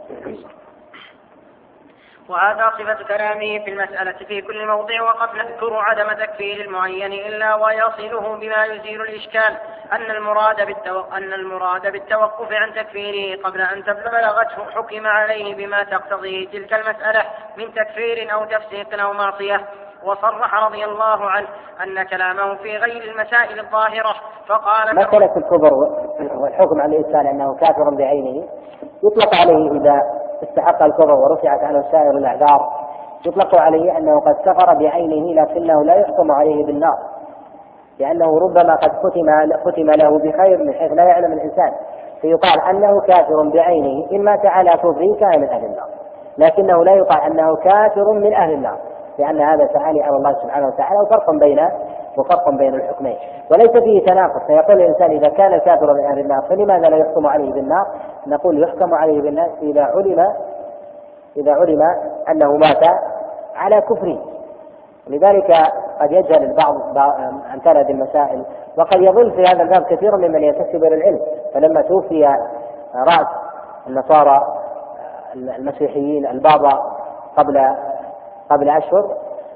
وهذا صفة كلامه في المسألة في كل موضع. وقد نذكر عدم تكفير المعين إلا ويصله بما يزيل الإشكال أن المراد بالتوقف, أن المراد بالتوقف عن تكفيره قبل أن تبلغته حكم عليه بما تقتضيه تلك المسألة من تكفير أو تفسيق أو معصية. وصرح رضي الله عنه أن كلامه في غير المسائل الظاهرة فقال مسألة الكفر والحكم على الإنسان أنه كافر بعينه يطلق عليه إذا استحق الكفر ورفعت عنه سائر الأعذار، يطلق عليه أنه قد كفر بعينه لكنه لا يحكم عليه بالنار، لأنه ربما قد ختم, ختم له بخير من حيث لا يعلم الإنسان، فيقال أنه كافر بعينه إن مات على كفره كان من أهل النار، لكنه لا يقال أنه كافر من أهل النار، لأن هذا تعالي على الله سبحانه وتعالى وفرق بين وفرق بين الحكمين وليس فيه تناقض. فيقول الإنسان إذا كان الكافر من أهل النار فلماذا لا يحكم عليه بالنار؟ نقول يحكم عليه بالنار إذا علم إذا علم أنه مات على كفره. لذلك قد يجهل البعض أمثال هذه المسائل، وقد يظل في هذا الباب كثير ممن ينتسب إلى العلم. فلما توفي رأس النصارى المسيحيين البابا قبل قبل أشهر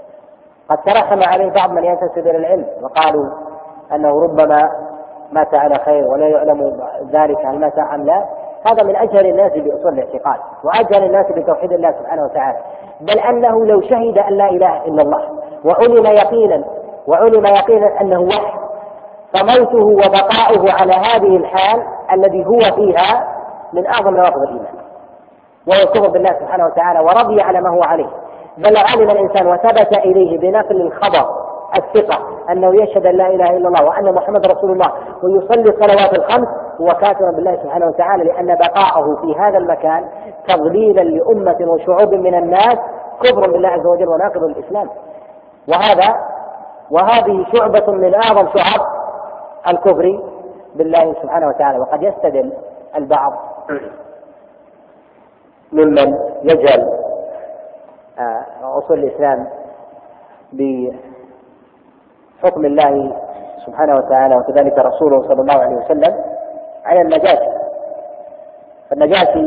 قد ترحم عليه بعض من ينتسب إلى العلم وقالوا أنه ربما مات على خير ولا يعلم ذلك هل مات أم لا. هذا من أجهل الناس بأصول الاعتقاد وأجهل الناس بتوحيد الله سبحانه وتعالى، بل أنه لو شهد أن لا إله إلا الله وعلم يقينا وعلم يقينا أنه وحي فموته وبقاؤه على هذه الحال الذي هو فيها من أعظم نواقض الإيمان، وهو الكفر بالله سبحانه وتعالى ورضي على ما هو عليه. بل علم الإنسان وثبت إليه بنقل الخبر الثقة أنه يشهد أن لا إله إلا الله وأن محمد رسول الله ويصلي الصلوات الخمس، هو كافر بالله سبحانه وتعالى، لأن بقاءه في هذا المكان تضليلا لأمة وشعوب من الناس كفر بالله عز وجل وناقض الإسلام. وهذا وهذه شعبة من أعظم شعب الكفر بالله سبحانه وتعالى. وقد يستدل البعض ممن يجهل أصول الإسلام بحكم الله سبحانه وتعالى وكذلك رسوله صلى الله عليه وسلم على النجاشي. فالنجاشي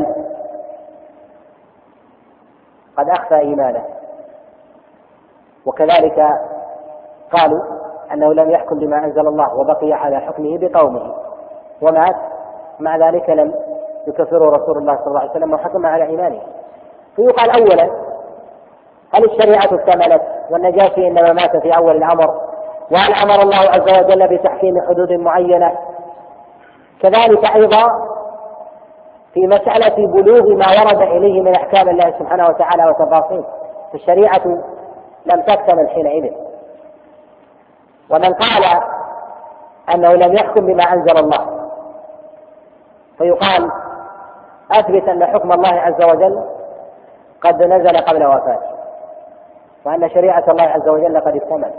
قد أخفى إيمانه، وكذلك قالوا أنه لم يحكم بما أنزل الله وبقي على حكمه بقومه ومات، مع ذلك لم يكفره رسول الله صلى الله عليه وسلم وحكم على إيمانه. فيقال أولا هل الشريعة اكتملت والنجاشي إنما مات في أول الأمر، وهل أمر الله عز وجل بتحكيم حدود معينة؟ كذلك أيضا في مسألة بلوغ ما ورد إليه من أحكام الله سبحانه وتعالى وتفاصيل، فالشريعة لم تكتمل حينئذ. ومن قال أنه لم يحكم بما أنزل الله فيقال أثبت أن حكم الله عز وجل قد نزل قبل وفاته، وأن شريعة الله عز وجل قد اكتمل.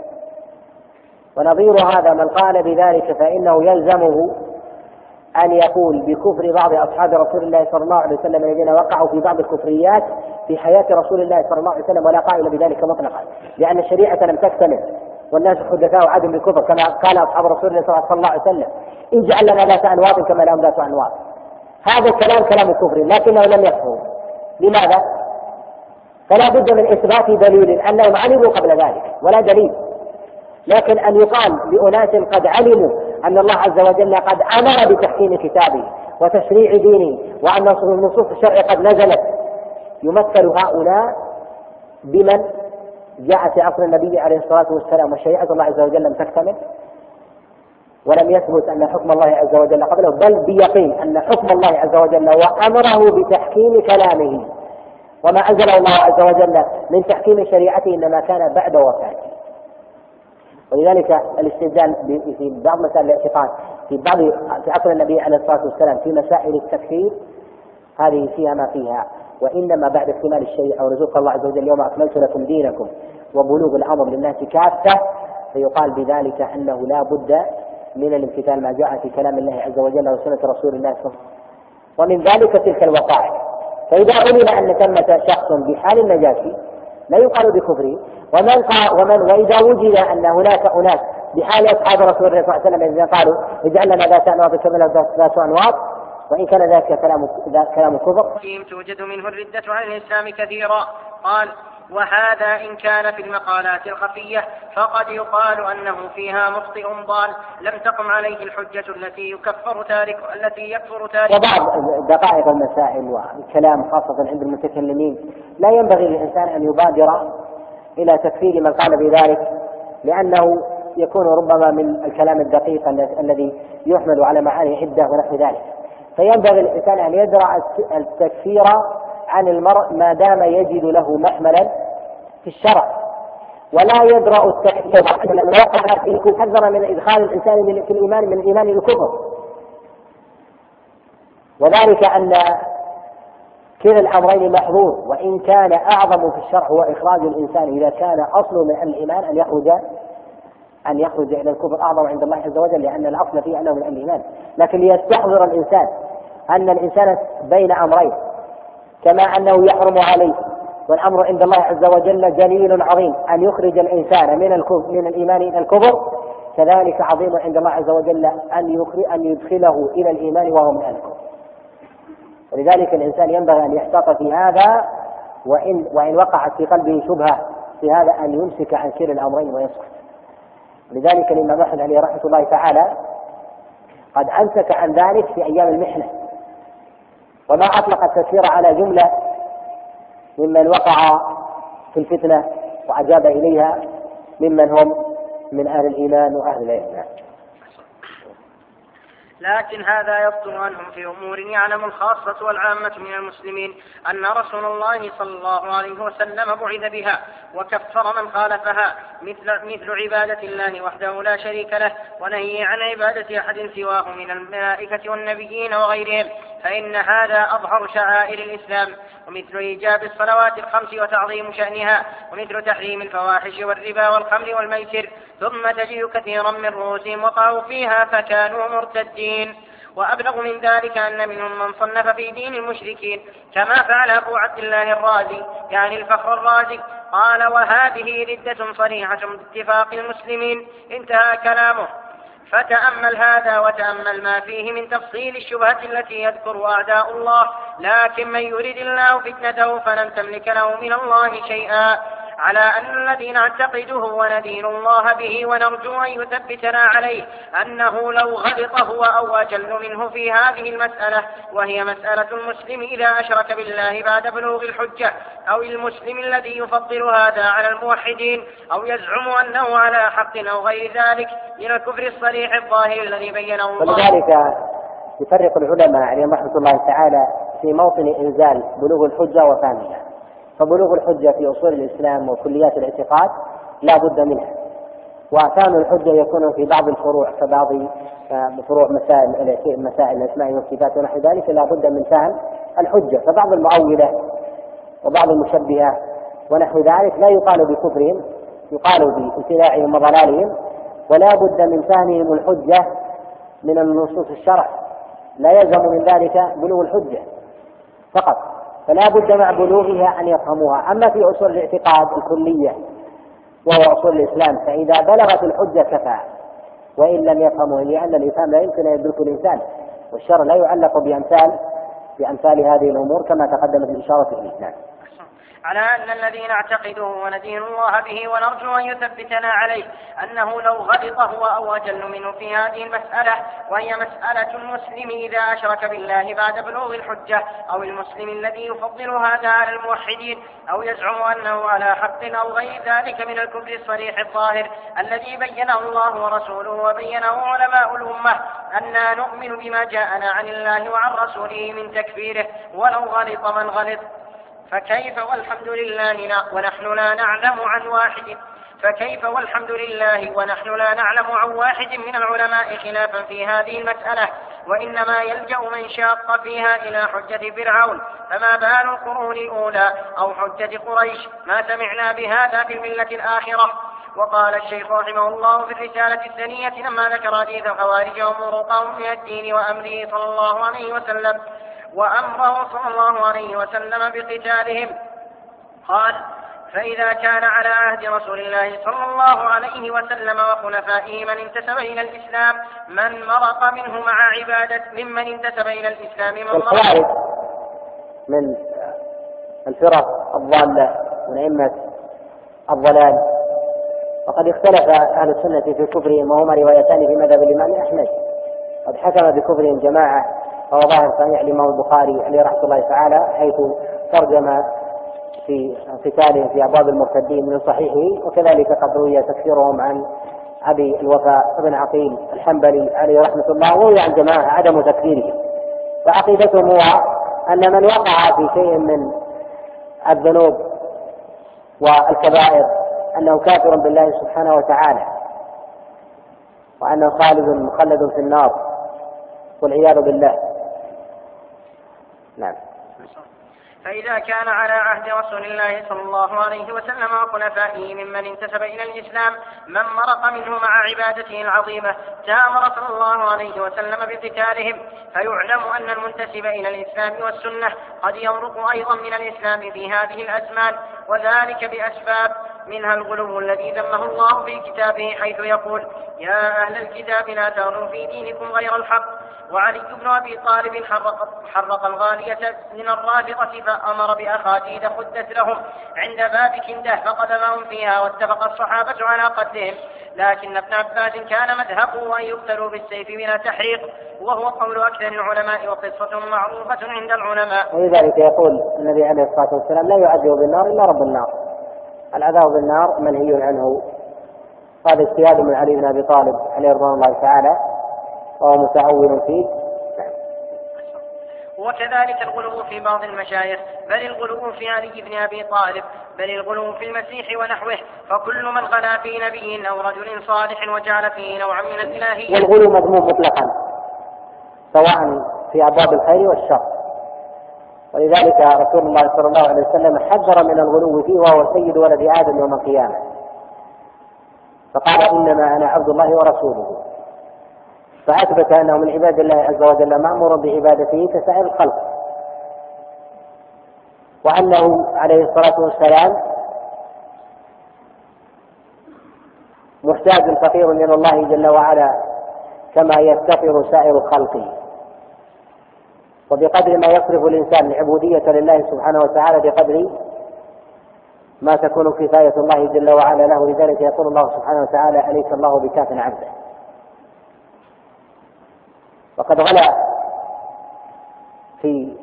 ونظير هذا من قال بذلك فإنه يلزمه أن يقول بكفر بعض أصحاب رسول الله صلى الله عليه وسلم الذين وقعوا في بعض الكفريات في حياة رسول الله صلى الله عليه وسلم، ولا قائل بذلك مطلقا، لأن الشريعة لم تكتمل والناس حدثاء عدم بالكفر كما قال أصحاب رسول الله صلى الله عليه وسلم اجعل لنا ذات أنواط كما لهم ذات أنواط. هذا الكلام كلام كفر لكنه لم يكفر. لماذا؟ فلا بد من إثبات دليل أنهم علموا قبل ذلك ولا دليل، لكن أن يقال لأناس قد علموا أن الله عز وجل قد أمر بتحكيم كتابه وتشريع دينه وأن نصوص الشرع قد نزلت، يمثل هؤلاء بمن جاء في عصر النبي عليه الصلاة والسلام وشريعة الله عز وجل لم تكتمل ولم يثبت أن حكم الله عز وجل قبله، بل بيقين أن حكم الله عز وجل وأمره بتحكيم كلامه وما أنزله الله عز وجل من تحكيم شريعته إنما كان بعد وفاته. ولذلك الاستدلال في بعض مسائل الاعتقاد في بعض في عصر النبي عليه الصلاة والسلام في مسائل التكفير هذه فيها ما فيها، وإنما بعد اكتمال الشريعة ونزول الله عز وجل اليوم أكملت لكم دينكم وبلوغ الأمر للناس كافة، فيقال بذلك أنه لا بد من الامتثال ما جاء في كلام الله عز وجل وسنة رسول الله صلى الله عليه وسلم. ومن ذلك تلك الوقائع. فإذا علم أن ثمة شخص بحال النجاشي لا يقال بكفره، ومن قال ومن وإذا وجد أن هناك أناس بحال أصحاب رسول الله صلى الله عليه وسلم الذين قالوا اجعل لنا ذات أنواط كما لهم ذات أنواط، وإن كان ذلك كلام كلام كفر. توجد منه الردة عن الإسلام كثيرا. قال: وهذا إن كان في المقالات الخفية فقد يقال أنه فيها مخطئ ضال لم تقم عليه الحجة التي يكفر تارك التي يكفر تارك. وبعض دقائق المسائل والكلام خاصة عند المتكلمين لا ينبغي للإنسان أن يبادر إلى تكفير من قال بذلك، لأنه يكون ربما من الكلام الدقيق الذي يحمل على معاني عدة ونحو ذلك. فينبغي الإنسان أن يدرع التكفير عن المرء ما دام يجد له محملا في الشرع، ولا يدرأ التكفير حذر من إدخال الإنسان في الإيمان من الإيمان الكفر. وذلك أن كلا الأمرين محظور، وإن كان أعظم في الشرع هو إخراج الإنسان إذا كان أصل من الإيمان أن يخرج أن يخرج إلى الكفر أعظم عند الله عز وجل، لأن الأصل فيه أنه من الإيمان. لكن ليستحضر الإنسان أن الإنسان بين أمرين، كما أنه يحرم عليه والأمر عند الله عز وجل جليل عظيم أن يخرج الإنسان من الكفر من الإيمان إلى الكفر، كذلك عظيم عند الله عز وجل أن يخرج أن يدخله إلى الإيمان وهو من الكفر. ولذلك الإنسان ينبغي أن يحتاط في هذا، وإن وإن وقعت في قلبه شبهة في هذا أن يمسك عن كلا الأمرين ويسكت. لذلك الإمام أحمد عليه رحمة الله تعالى قد أمسك عن ذلك في أيام المحنة، وما أطلق التكفير على جملة ممن وقع في الفتنة وأجاب إليها ممن هم من أهل الإيمان وأهل الإيمان. لكن هذا يصدر عنهم في أمور يعلم الخاصة والعامة من المسلمين أن رسول الله صلى الله عليه وسلم بعث بها وكفر من خالفها، مثل, مثل عبادة الله وحده لا شريك له ونهي عن عبادة أحد سواه من الملائكة والنبيين وغيرهم، فإن هذا أظهر شعائر الإسلام، ومثل إيجاب الصلوات الخمس وتعظيم شأنها، ومثل تحريم الفواحش والربا والخمر والميسر. ثم تجد كثيرا من رؤوسهم وقعوا فيها فكانوا مرتدين. وأبلغ من ذلك أن منهم من صنف في دين المشركين كما فعل أبو عبد الله الرازي يعني الفخر الرازي، قال: وهذه ردة صريحة باتفاق المسلمين. انتهى كلامه. فتأمل هذا وتأمل ما فيه من تفصيل الشبهة التي يذكر أعداء الله، لكن من يريد الله فتنته فلن تملك له من الله شيئا، على أن الذي نعتقده وندين الله به ونرجو أن يثبتنا عليه أنه لو غلط هو أو أجل منه في هذه المسألة، وهي مسألة المسلم إذا أشرك بالله بعد بلوغ الحجة، أو المسلم الذي يفضل هذا على الموحدين، أو يزعم أنه على حق أو غير ذلك من الكفر الصريح الظاهر الذي بينه الله. ولذلك يفرق العلماء عليهم رحمة الله تعالى في موطن إنزال بلوغ الحجة وفهمها. فبلوغ الحجة في أصول الإسلام وكليات الاعتقاد لا بد منها، وأركان الحجة يكون في بعض الفروع كبعض فروع مسائل مسائل الأسماء والصفات ونحو ذلك لا بد من فهم الحجة. فبعض المؤولة وبعض المشبهة ونحو ذلك لا يقال بكفرهم، يقال بابتداعهم وضلالهم، ولا بد من فهمهم الحجة من النصوص الشرع، لا يلزم من ذلك بلوغ الحجة فقط، فلا بد مع بلوغها أن يفهموها. أما في أصول الاعتقاد الكلية وهو أصول الإسلام فإذا بلغت الحجة كفى، وإن لم يفهموا، لأن الإنسان لا يمكن أن يدرك الإنسان، والشرع لا يعلق بأمثال بأمثال هذه الأمور كما تقدمت الإشارة في الإسلام. على أن الذي نعتقده وندين الله به ونرجو أن يثبتنا عليه أنه لو غلط هو أو أجل منه في هذه المسألة، وهي مسألة المسلم إذا أشرك بالله بعد بلوغ الحجة، أو المسلم الذي يفضل هذا على الموحدين، أو يزعم أنه على حق أو غير ذلك من الكفر الصريح الظاهر الذي بينه الله ورسوله وبينه علماء الأمة، أننا نؤمن بما جاءنا عن الله وعن رسوله من تكفيره ولو غلط من غلط. فكيف والحمد لله ونحن لا نعلم عن واحد فكيف والحمد لله ونحن لا نعلم عن واحد من العلماء خلافا في هذه المسألة، وإنما يلجأ من شاق فيها إلى حجة فرعون، فما بال القرون الأولى أو حجة قريش؟ ما سمعنا بهذا في الملة الآخرة. وقال الشيخ رحمه الله في الرسالة الثانية لما ذكر حديث الخوارج ومروقهم من الدين وأمره صلى الله عليه وسلم وأمره صلى الله عليه وسلم بقتالهم، قال: فإذا كان على عهد رسول الله صلى الله عليه وسلم وخلفائه من انتسب إلى الإسلام من مرق منه مع عبادة ممن انتسب إلى الإسلام من الخوارج من الفرق الضالة من أئمة الضلال، وقد اختلف أهل السنة في كفرهم، وهما روايتان في مذهب الإمام أحمد. قد حكم بكفرهم جماعة، وهو ظاهر صحيح الإمام البخاري عليه رحمة الله تعالى حيث ترجم في قتالهم في أبواب المرتدين من صحيحه، وكذلك قد روي تكفيرهم عن أبي الوفاء بن عقيل الحنبلي عليه رحمة الله، وروي عن جماعة عدم تكفيرهم. فعقيدتهم هو أن من وقع في شيء من الذنوب والكبائر أنه كافر بالله سبحانه وتعالى، وأنه خالد مخلد في النار والعياذ بالله. نعم. فإذا كان على عهد رسول الله صلى الله عليه وسلم وخلفائه ممن انتسب إلى الإسلام من مرق منه مع عبادته العظيمة تأمر صلى الله عليه وسلم بقتالهم، فيعلم أن المنتسب إلى الإسلام والسنة قد يمرق أيضا من الإسلام في هذه الأزمان، وذلك بأسباب، منها الغلو الذي ذمه الله في كتابه حيث يقول: يا أهل الكتاب لا تغلوا في دينكم غير الحق. وعلي بن أبي طالب حرق, حرق الغالية من الرافضة فأمر بأخاديد خدت لهم عند باب كنده فقدمهم فيها، واتفق الصحابة على قتلهم، لكن ابن عباس كان مذهبه أن يقتلوا بالسيف بلا تحريق، وهو قول أكثر العلماء وقصة معروفة عند العلماء. ولذلك يقول النبي عليه الصلاة والسلام: لا يعذب بالنار إلا رب النار. العذاب بالنار منهي عنه. هذا اجتهاد من علي بن أبي طالب عليه رضوان الله تعالى، وهو متأول فيه. وكذلك الغلو في بعض المشايخ، بل الغلو في علي بن أبي طالب، بل الغلو في المسيح ونحوه. فكل من غلا في نبي أو رجل صالح وجعل فيه نوعا من الإلهية. والغلو مذموم مطلقا سواء في أبواب الخير والشر، ولذلك رسول الله صلى الله عليه وسلم حذر من الغلو فيه وهو سيد ولد آدم يوم القيامة، فقال إنما أنا عبد الله ورسوله، فأثبت أنه من عباد الله عز وجل مأمور بعبادته كسائر الخلق، وأنه عليه الصلاة والسلام محتاج فقير إلى الله جل وعلا كما يفتقر سائر الخلق، وبقدر ما يصرف الإنسان العبودية لله سبحانه وتعالى بقدر ما تكون كفاية الله جل وعلا له. لذلك يقول الله سبحانه وتعالى أليس الله بكاف عبده. وقد غلا في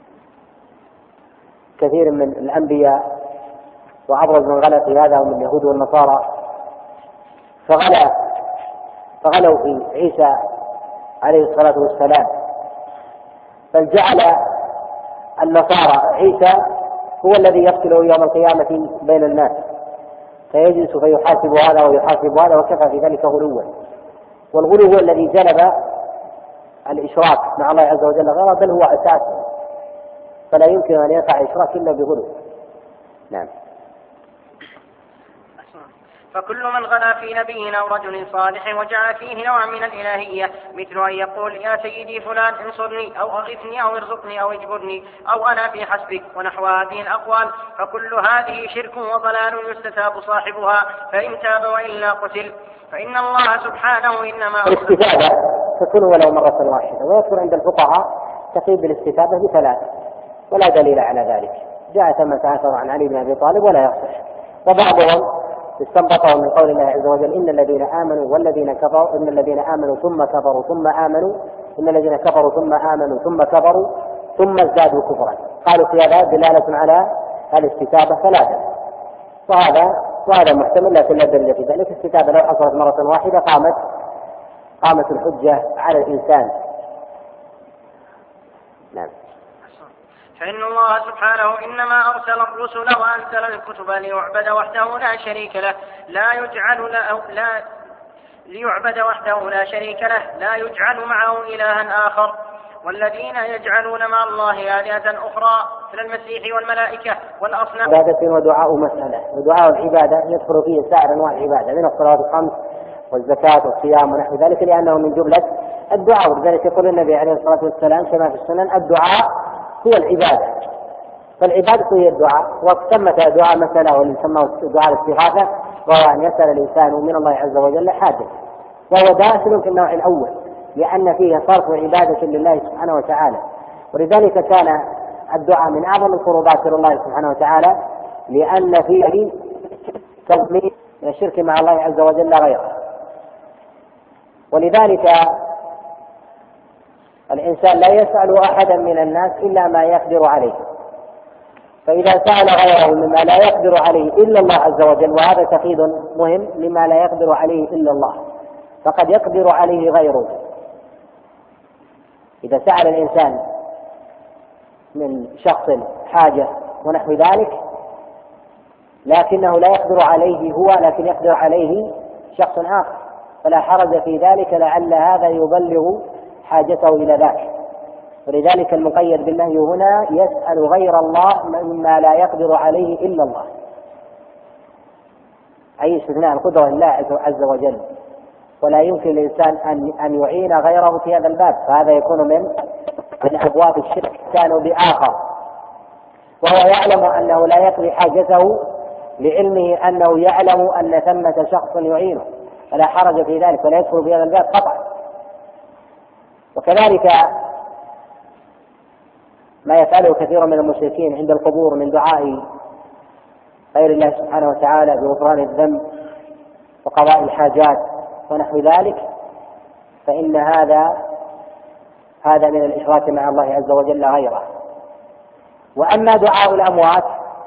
كثير من الأنبياء، وأبرز من غلا في هذا هم اليهود والنصارى، فغلا فغلوا في عيسى عليه الصلاة والسلام، بل جعل النصارى عيسى هو الذي يقتل يوم القيامة بين الناس، فيجلس فيحاسب هذا ويحاسب هذا، وكفى في ذلك غلوا. والغلو هو الذي جلب الإشراك مع الله عز وجل غيره، بل هو أساسه، فلا يمكن أن يقع إشراك إلا بغلو. نعم. فكل من غلا في نبي أو رجل صالح وجعل فيه نوعا من الإلهية، مثل أن يقول يا سيدي فلان انصرني أو أغثني أو ارزقني أو اجبرني أو أنا في حسبك ونحو هذه الأقوال، فكل هذه شرك وضلال يستتاب صاحبها، فإن تاب وإلا قتل. فإن الله سبحانه إنما الاستتابة تكون ولو مرة واحدة، ويذكر عند الفقهاء تقييد بالاستتابة بثلاث، ولا دليل على ذلك، جاء ثم تأثر عن علي بن أبي طالب ولا يصح. وبعضهم استنبطه من قول الله عز وجل إن الذين آمنوا والذين كفروا إن الذين آمنوا ثم كفروا ثم آمنوا إن الذين كفروا ثم آمنوا ثم كفروا ثم ازدادوا كفرا، قالوا في هذا دلالة على الاستتابة ثلاثة، وهذا وهذا محتمل، لكن لا دليل في ذلك. الاستتابة لو حصلت مرة واحدة قامت قامت الحجة على الإنسان. نعم. فإن الله سبحانه إنما أرسل الرسل وأنزل الكتب ليعبد وحده لا شريك له، لا يجعل له لا ليعبد وحده لا شريك له، لا يجعل معه إلها آخر. والذين يجعلون مع الله آلهة أخرى مثل المسيح والملائكة والأصنام. عبادة ودعاء مسألة، ودعاء العبادة يدخل فيه سائر أنواع العبادة من الصلاة الخمس والزكاة والصيام ونحو ذلك، لأنه من جملة الدعاء. ولذلك يقول النبي عليه الصلاة والسلام كما في السنن الدعاء هو العبادة، فالعبادة هي الدعاء. وثمة دعاء مسألة واللي يسمى دعاء الاستغاثة، وهو أن يسأل الإنسان من الله عز وجل حاجة، وهو داخل في النوع الأول لأن فيه صرف عبادة لله سبحانه وتعالى. ولذلك كان الدعاء من أعظم القربات إلى الله سبحانه وتعالى، لأن فيه تضمين الشرك مع الله عز وجل غيره. ولذلك الإنسان لا يسأل أحدا من الناس إلا ما يقدر عليه، فإذا سأل غيره مما لا يقدر عليه إلا الله عز وجل، وهذا تقييد مهم لما لا يقدر عليه إلا الله، فقد يقدر عليه غيره. إذا سأل الإنسان من شخص حاجة ونحو ذلك لكنه لا يقدر عليه هو، لكن يقدر عليه شخص آخر، فلا حرج في ذلك، لعل هذا يبلغ حاجته إلى ذاك. ولذلك المقيد بالنهي هنا يسأل غير الله مما لا يقدر عليه إلا الله، أي استثناء القدرة لله عز وجل، ولا يمكن للإنسان أن أن يعين غيره في هذا الباب، فهذا يكون من من أبواب الشرك كانوا بآخر، وهو يعلم أنه لا يقضي حاجته لعلمه أنه يعلم أن ثمة شخص يعينه، فلا حرج في ذلك، ولا يدخل في هذا الباب قطعا. وكذلك ما يفعله كثير من المشركين عند القبور من دعاء غير الله سبحانه وتعالى بغفران الذنب وقضاء الحاجات ونحو ذلك، فإن هذا هذا من الإشراك مع الله عز وجل غيره. وأما دعاء الأموات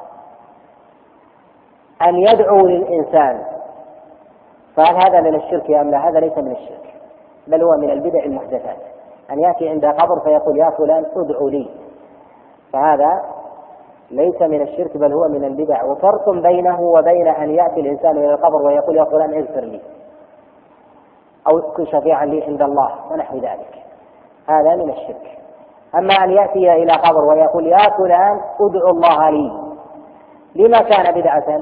أن يدعو للإنسان، فهل هذا من الشرك أم لا؟ هذا ليس من الشرك، بل هو من البدع المحدثات. أن يأتي عند قبر فيقول يا فلان ادعو لي، فهذا ليس من الشرك بل هو من البدع. وفرق بينه وبين أن يأتي الإنسان إلى القبر ويقول يا فلان اغفر لي أو كن شفيعا لي عند الله ونحو ذلك، هذا من الشرك. أما أن يأتي إلى قبر ويقول يا فلان ادعو الله لي، لما كان بدعة؟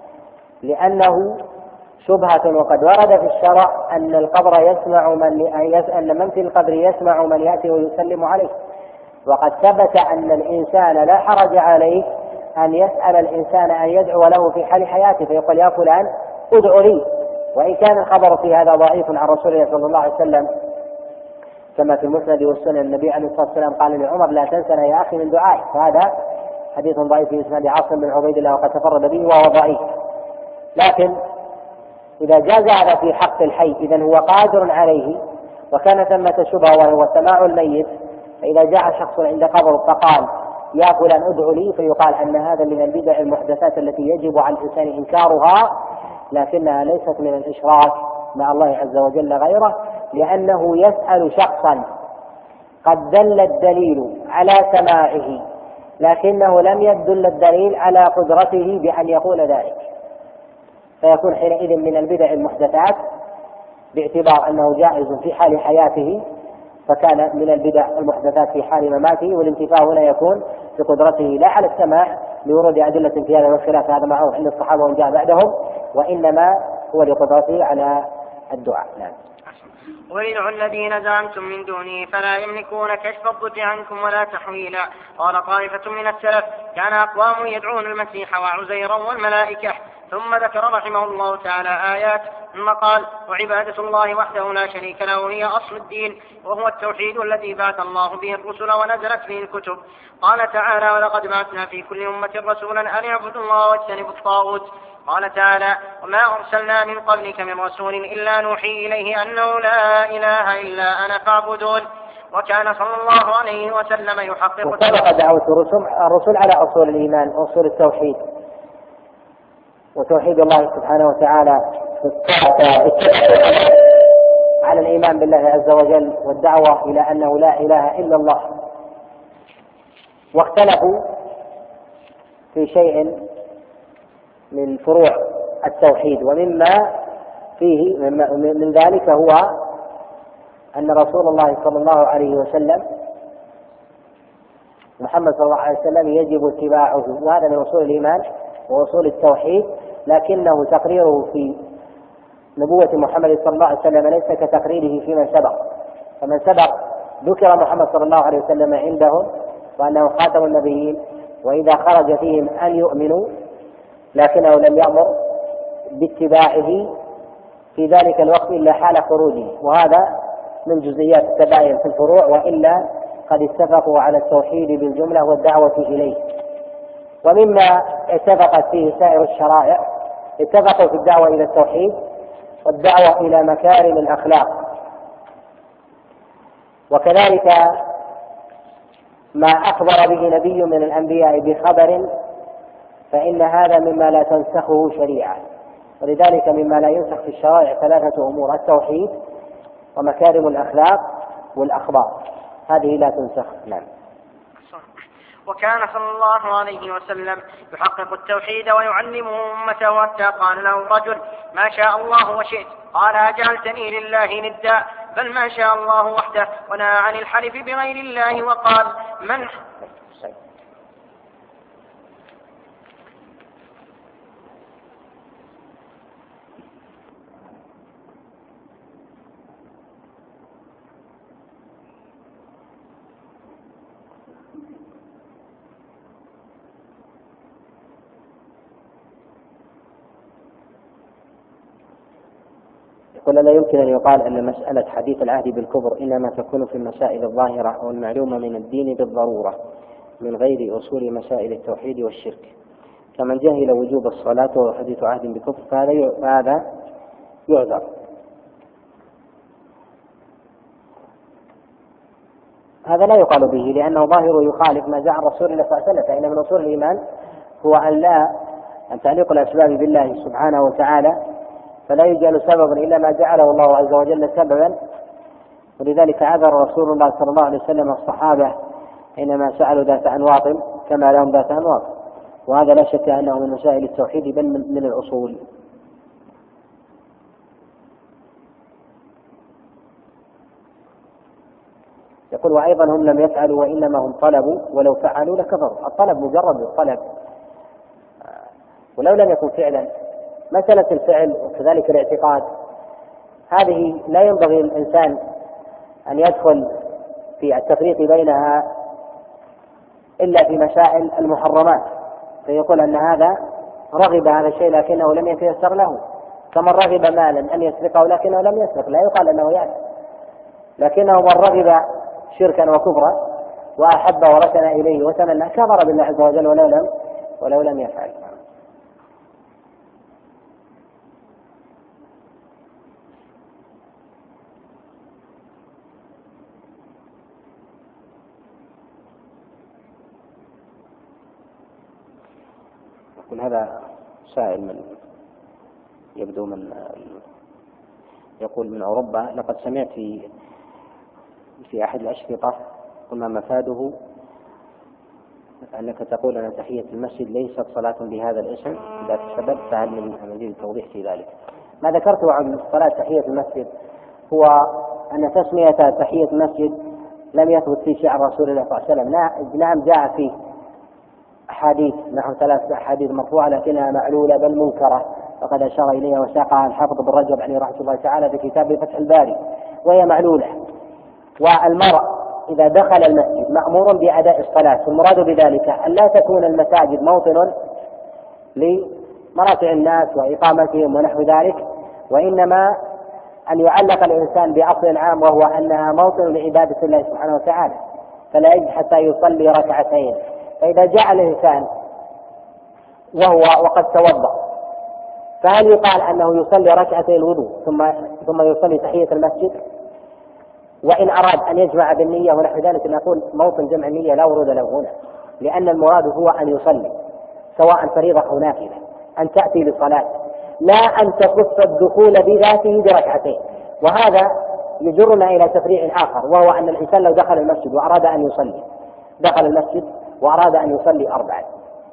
لأنه شبهة، وقد ورد في الشرع أن القبر يسمع من أن من في القبر يسمع من يأتي ويسلم عليه، وقد ثبت أن الإنسان لا حرج عليه أن يسأل الإنسان أن يدعو له في حال حياته فيقول يا فلان ادعو لي، وإن كان الخبر في هذا ضعيف عن رسول الله صلى الله عليه وسلم كما في المسند والسنن. النبي عليه الصلاة والسلام قال لعمر لا تنسنا يا أخي من دعائي، فهذا حديث ضعيف في إسناد عاصم بن عبيد الله وقد تفرد به وهو ضعيف. لكن إذا جاز هذا في حق الحي إذن هو قادر عليه وكان ثمة شبهة وهو سماع الميت، فإذا جاء شخص عند قبر فقال يا فلان ادعو لي فيقال أن هذا من البدع المحدثات التي يجب على الإنسان إنكارها، لكنها ليست من الإشراك مع الله عز وجل غيره، لأنه يسأل شخصا قد دل الدليل على سماعه لكنه لم يدل الدليل على قدرته بأن يقول ذلك، فيكون حينئذ من البدع المحدثات باعتبار أنه جائز في حال حياته، فكان من البدع المحدثات في حال مماته. والانتفاع هنا يكون بقدرته لا على السماع لورود أدلة في هذا والخلاف هذا معه عند الصحابة ومن جاء بعدهم، وإنما هو لقدرته على الدعاء. نعم. ويدعو الذين زعمتم من دونه فلا يملكون كشف الضر عنكم ولا تحويلا. قال طائفة من السلف كان أقوام يدعون المسيح وعزيرا والملائكة، ثم ذكر رحمه الله تعالى آيات ثم قال وعبادة الله وحده لا شريك له هي أصل الدين وهو التوحيد الذي بعث الله به الرسل ونزلت به الكتب. قال تعالى ولقد بعثنا في كل أمة رسولا أن يعبدوا الله واجتنبوا الطاغوت. قال تعالى وما أرسلنا من قبلك من رسول إلا نوحي إليه أنه لا إله إلا أنا فاعبدون. وكان صلى الله عليه وسلم يحقق وسبق دعوة الرسل على أصول الإيمان وأصول التوحيد وتوحيد الله سبحانه وتعالى على الإيمان بالله عز وجل والدعوة إلى أنه لا إله إلا الله. واختلفوا في شيء من فروع التوحيد، ومما فيه من ذلك هو أن رسول الله صلى الله عليه وسلم محمد صلى الله عليه وسلم يجب اتباعه، وهذا من أصول الإيمان وأصول التوحيد، لكنه تقريره في نبوة محمد صلى الله عليه وسلم ليس كتقريره فيمن سبق. فمن سبق ذكر محمد صلى الله عليه وسلم عندهم وأنه خاتم النبيين وإذا خرج فيهم أن يؤمنوا، لكنه لم يأمر باتباعه في ذلك الوقت إلا حال خروجه، وهذا من جزئيات التباين في الفروع، وإلا قد اتفقوا على التوحيد بالجملة والدعوة إليه. ومما اتفقت فيه سائر الشرائع اتفقوا في الدعوة إلى التوحيد والدعوة إلى مكارم الأخلاق. وكذلك ما أخبر به نبي من الأنبياء بخبر فإن هذا مما لا تنسخه شريعة، ولذلك مما لا ينسخ في الشرائع ثلاثة أمور: التوحيد ومكارم الأخلاق والأخبار، هذه لا تنسخ. نعم. وكان صلى الله عليه وسلم يحقق التوحيد ويعلمه أمته حتى قال له رجل ما شاء الله وشئت، قال أجعلتني لله ندا، بل ما شاء الله وحده، ونهى عن الحلف بغير الله وقال من يقول لا يمكن أن يقال أن مسألة حديث العهد بالكفر إنما تكون في المسائل الظاهرة أو المعلومة من الدين بالضرورة من غير أصول مسائل التوحيد والشرك، كمن جهل وجوب الصلاة وهو حديث عهد بكفر فهذا يعذر. هذا لا يقال به لأنه ظاهر يخالف ما جاء الرسول صلى الله عليه وسلم، فإن من أصول الإيمان هو أن لا أن تعليق الأسباب بالله سبحانه وتعالى، فلا يجعل سببا إلا ما جعله الله عز وجل سببا، ولذلك عذر رسول الله صلى الله عليه وسلم الصحابة حينما سألوا ذات أنواط كما لهم ذات أنواط، وهذا لا شك أنه من مسائل التوحيد بل من الأصول. يقول وأيضا هم لم يفعلوا وإنما هم طلبوا ولو فعلوا لكفروا. الطلب مجرد الطلب ولو لم يكن فعلا. مسألة الفعل وكذلك الاعتقاد هذه لا ينبغي الإنسان أن يدخل في التفريق بينها إلا في مسائل المحرمات، فيقول أن هذا رغب هذا الشيء لكنه لم يتيسر له، كمن رغب مالا أن يسرقه لكنه لم يسرق، لا يقال أنه يأثم، لكنه من رغب شركا وكفرا وأحب وركن إليه وتمنى كفر بالله عز وجل ولو لم ولو لم يفعل. يقول هذا سائل من يبدو من يقول من أوروبا: لقد سمعت في في أحد الأشرطة قلنا مفاده أنك تقول أن تحية المسجد ليست صلاة بهذا الاسم ذات السبب، فهل من مزيد التوضيح في ذلك؟ ما ذكرته عن صلاة تحية المسجد هو أن تسمية تحية المسجد لم يثبت في شعر رسول الله صلى الله عليه وسلم. نعم جاء فيه أحاديث نحو ثلاث أحاديث مرفوعة لكنها معلولة بل منكرة، وقد أشار إليها وساقها الحافظ بن رجب عليه رحمة الله تعالى في كتاب فتح الباري، وهي معلولة. والمرء إذا دخل المسجد مأمور بأداء الصلاة، والمراد بذلك أن لا تكون المساجد موطن لمراتع الناس وإقامتهم ونحو ذلك، وإنما أن يعلق الإنسان بأصل عام وهو أنها موطن لعبادة الله سبحانه وتعالى، فلا يجب حتى يصلي ركعتين. فإذا جاء الإنسان وهو وقد توضأ فهل يقال أنه يصلي ركعتي الوضوء ثم ثم يصلي تحية المسجد؟ وإن أراد أن يجمع بالنية ونحو ذلك نقول موطن جمع النية لا ورود له هنا، لأن المراد هو أن يصلي سواء فريضة أو نافلة، أن تأتي لصلاة، لا أن تخص الدخول بذاته بركعتين. وهذا يجرنا إلى تفريع آخر، وهو أن الإنسان لو دخل المسجد وأراد أن يصلي دخل المسجد وأراد أن يصلي أربعا،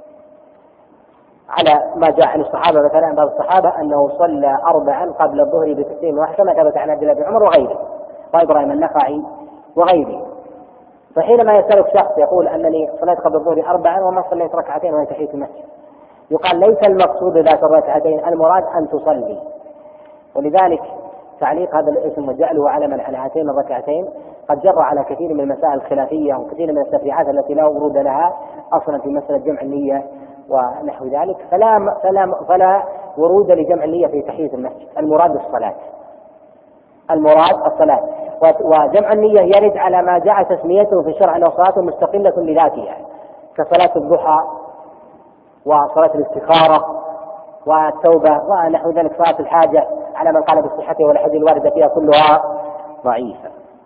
على ما جاء عن الصحابة مثلا بعض الصحابة أنه صلى أربعا قبل الظهر بتسليم واحد كما ثبت عن عبد الله بن عمر وغيره وإبراهيم النخعي وغيره. فحينما يسألك شخص يقول أنني صليت قبل الظهر أربعا وما صليت ركعتين وهي تحية المسجد، يقال ليس المقصود ذات الركعتين، المراد أن تصلي. ولذلك تعليق هذا الاسم وجعله علما على هاتين الركعتين قد جر على كثير من المسائل الخلافية وكثير من التفريعات التي لا ورود لها أصلا في مسألة جمع النية ونحو ذلك، فلا, فلا, فلا ورود لجمع النية في تحية المسجد. المراد الصلاة، المراد الصلاة، وجمع النية يرد على ما جاء تسميته في الشرع أنه صلاة مستقلة لذاتها كصلاة الضحى وصلاة الاستخارة والتوبة ونحو ذلك، صلاة الحاجة على من قال بصحته والحديث الواردة فيها كلها ضعيفة.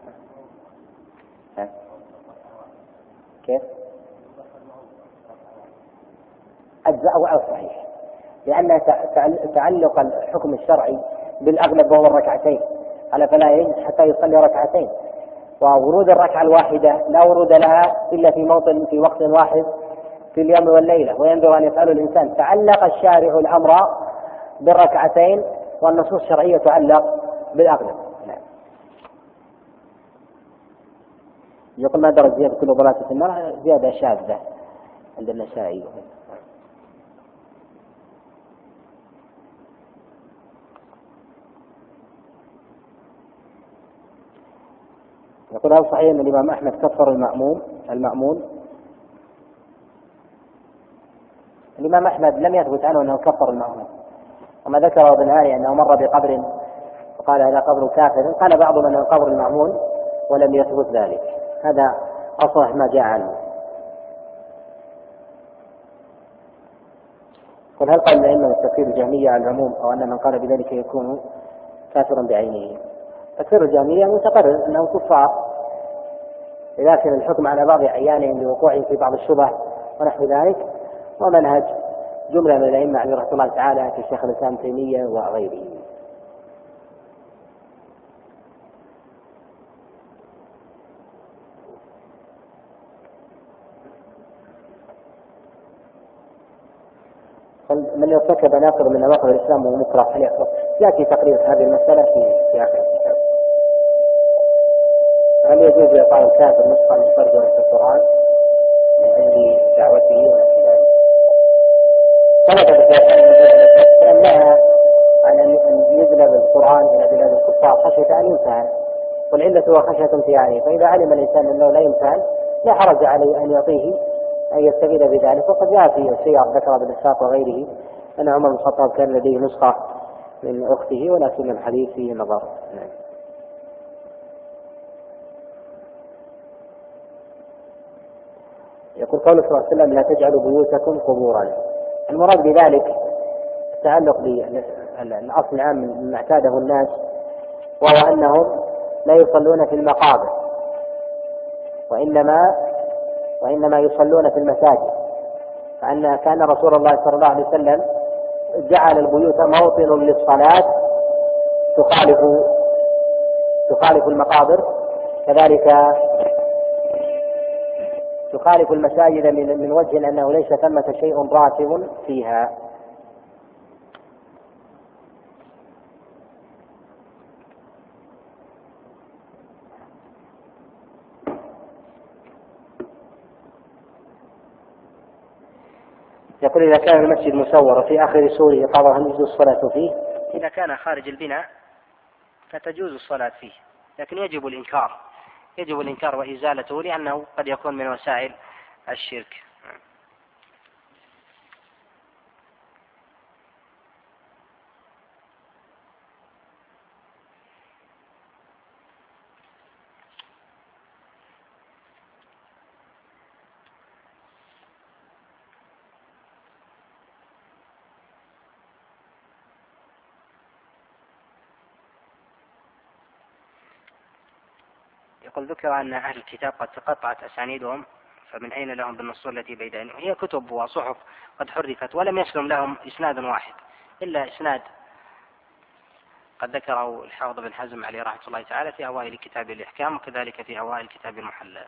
كيف؟ أجزاء أو صحيح، لأن تعلق الحكم الشرعي بالأغلب وهو الركعتين، على فلا يجب حتى يصلي ركعتين، وورود الركعة الواحدة لا ورود لها إلا في موطن في وقت واحد في اليوم والليلة، وينبغي أن يفعله الإنسان. تعلق الشارع الأمر بالركعتين والنصوص الشرعية تعلق بالأغلب. نعم. يقول ما درجة زيادة كل ضلالة في النار؟ زيادة شاذة عند النسائي. يقول هل صحيح أن الإمام أحمد كفر المأموم المأمون؟ الإمام أحمد لم يثبت عنه أنه كفر المأمون، وما ذكر ابن هاني أنه مر بقبر وقال هذا قبر كافر، قال بعضهم أنه قبر المأمون ولم يثبت ذلك، هذا أصح ما جاء عنه. قل هل قال الأئمة التكفير الجهمية على العموم أو أن من قال بذلك يكون كافرا بعينه؟ تكفير الجهمية متقرر أنهم كفار، لكن الحكم على بعض أعيانهم لوقوعهم في بعض الشبه ونحو ذلك، ومنهج جملة من الأئمة عليه رحمة الله تعالى كالشيخ الإسلام ابن تيمية وغيره. من ارتكب ناقض من نواقض الإسلام وهو مكره هل يكفر؟ يأتي تقرير هذه المسألة في في آخر الكتاب. هل يجوز إعطاء الكافر نسخة من ترجمة القرآن من أجل دعوته ونحو ذلك؟ ثبت في نهى عن أن يذهب القرآن إلى بلاد الكفار خشية أن يمتهن، والعلة هو خشية امتهانه، فإذا علم الإنسان أنه لا يمتهن لا حرج عليه أن يعطيه أن يستفيد بذلك. وقد جاء في سياق ذكر ابن إسحاق وغيره أن عمر بن الخطاب كان لديه نسخة من أخته، ولكن الحديث فيه نظر. يقول قوله صلى الله عليه وسلم لا تجعلوا بيوتكم قبورا، المراد بذلك التعلق بالأصل العام مما اعتاده الناس، وهو أنهم لا يصلون في المقابر وإنما وإنما يصلون في المساجد، فأن كان رسول الله صلى الله عليه وسلم جعل البيوت موطن للصلاة تخالف تخالف المقابر، كذلك تخالف المساجد من من وجه أنه ليس ثمة شيء راتب فيها. يقول إذا كان المسجد مسور في آخر سوره قضى هل يجوز الصلاة فيه؟ إذا كان خارج البناء فتجوز الصلاة فيه، لكن يجب الإنكار يجب الإنكار وإزالته، لأنه قد يكون من وسائل الشرك. يقول ذكر أن أهل الكتاب قد تقطعت أسانيدهم، فمن أين لهم بالنصوص التي بيدهم؟ هي كتب وصحف قد حرفت ولم يسلم لهم إسناد واحد إلا إسناد قد ذكره الحافظ بن حزم عليه رحمة الله تعالى في أوائل كتاب الإحكام، وكذلك في أوائل كتاب المحلى.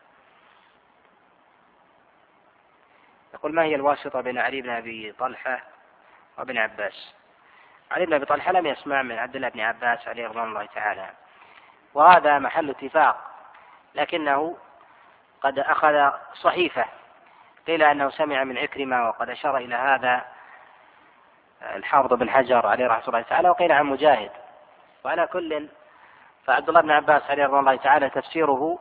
يقول ما هي الواسطة بين علي بن أبي طلحة وابن عباس؟ علي بن أبي طلحة لم يسمع من عبد الله بن عباس عليه رضوان الله تعالى، وهذا محل اتفاق، لكنه قد أخذ صحيفة قيل أنه سمع من عكرمة، وقد أشار إلى هذا الحافظ بن حجر عليه رحمة الله تعالى، وقيل عن مجاهد. وعلى كل فعبد الله بن عباس عليه رضوان الله تعالى تفسيره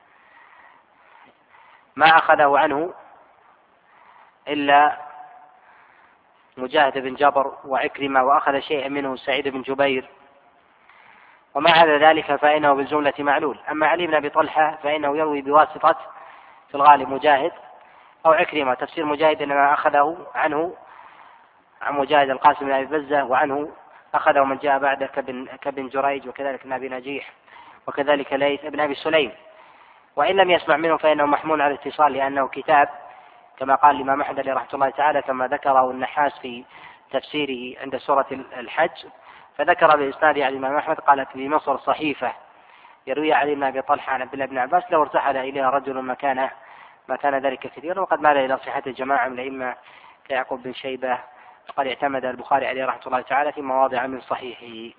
ما أخذه عنه إلا مجاهد بن جبر وعكرمة، وأخذ شيئا منه سعيد بن جبير، وما عدا ذلك فإنه بالجملة معلول. أما علي بن أبي طلحة فإنه يروي بواسطة في الغالب مجاهد أو عكرمة. تفسير مجاهد إنما أخذه عنه عن مجاهد القاسم بن أبي بزة، وعنه أخذه من جاء بعده كابن, كابن جريج، وكذلك ابن أبي نجيح، وكذلك ليث ابن أبي سليم. وإن لم يسمع منه فإنه محمول على الاتصال، لأنه كتاب كما قال الإمام أحمد رحمه الله تعالى، كما ذكره النحاس في تفسيره عند سورة الحج، فذكر بإسناد عن الإمام أحمد قالت في مصر صحيفة يروي علي بن أبي طلحة عن عبد الله بن عباس لو ارتحل إليها رجل ما كان ما كان ذلك كثيرا، وقد مال إلى صحة الجماعة من الأئمة كيعقوب بن شيبة، وقد اعتمد البخاري عليه رحمه الله تعالى في مواضع من صحيحه.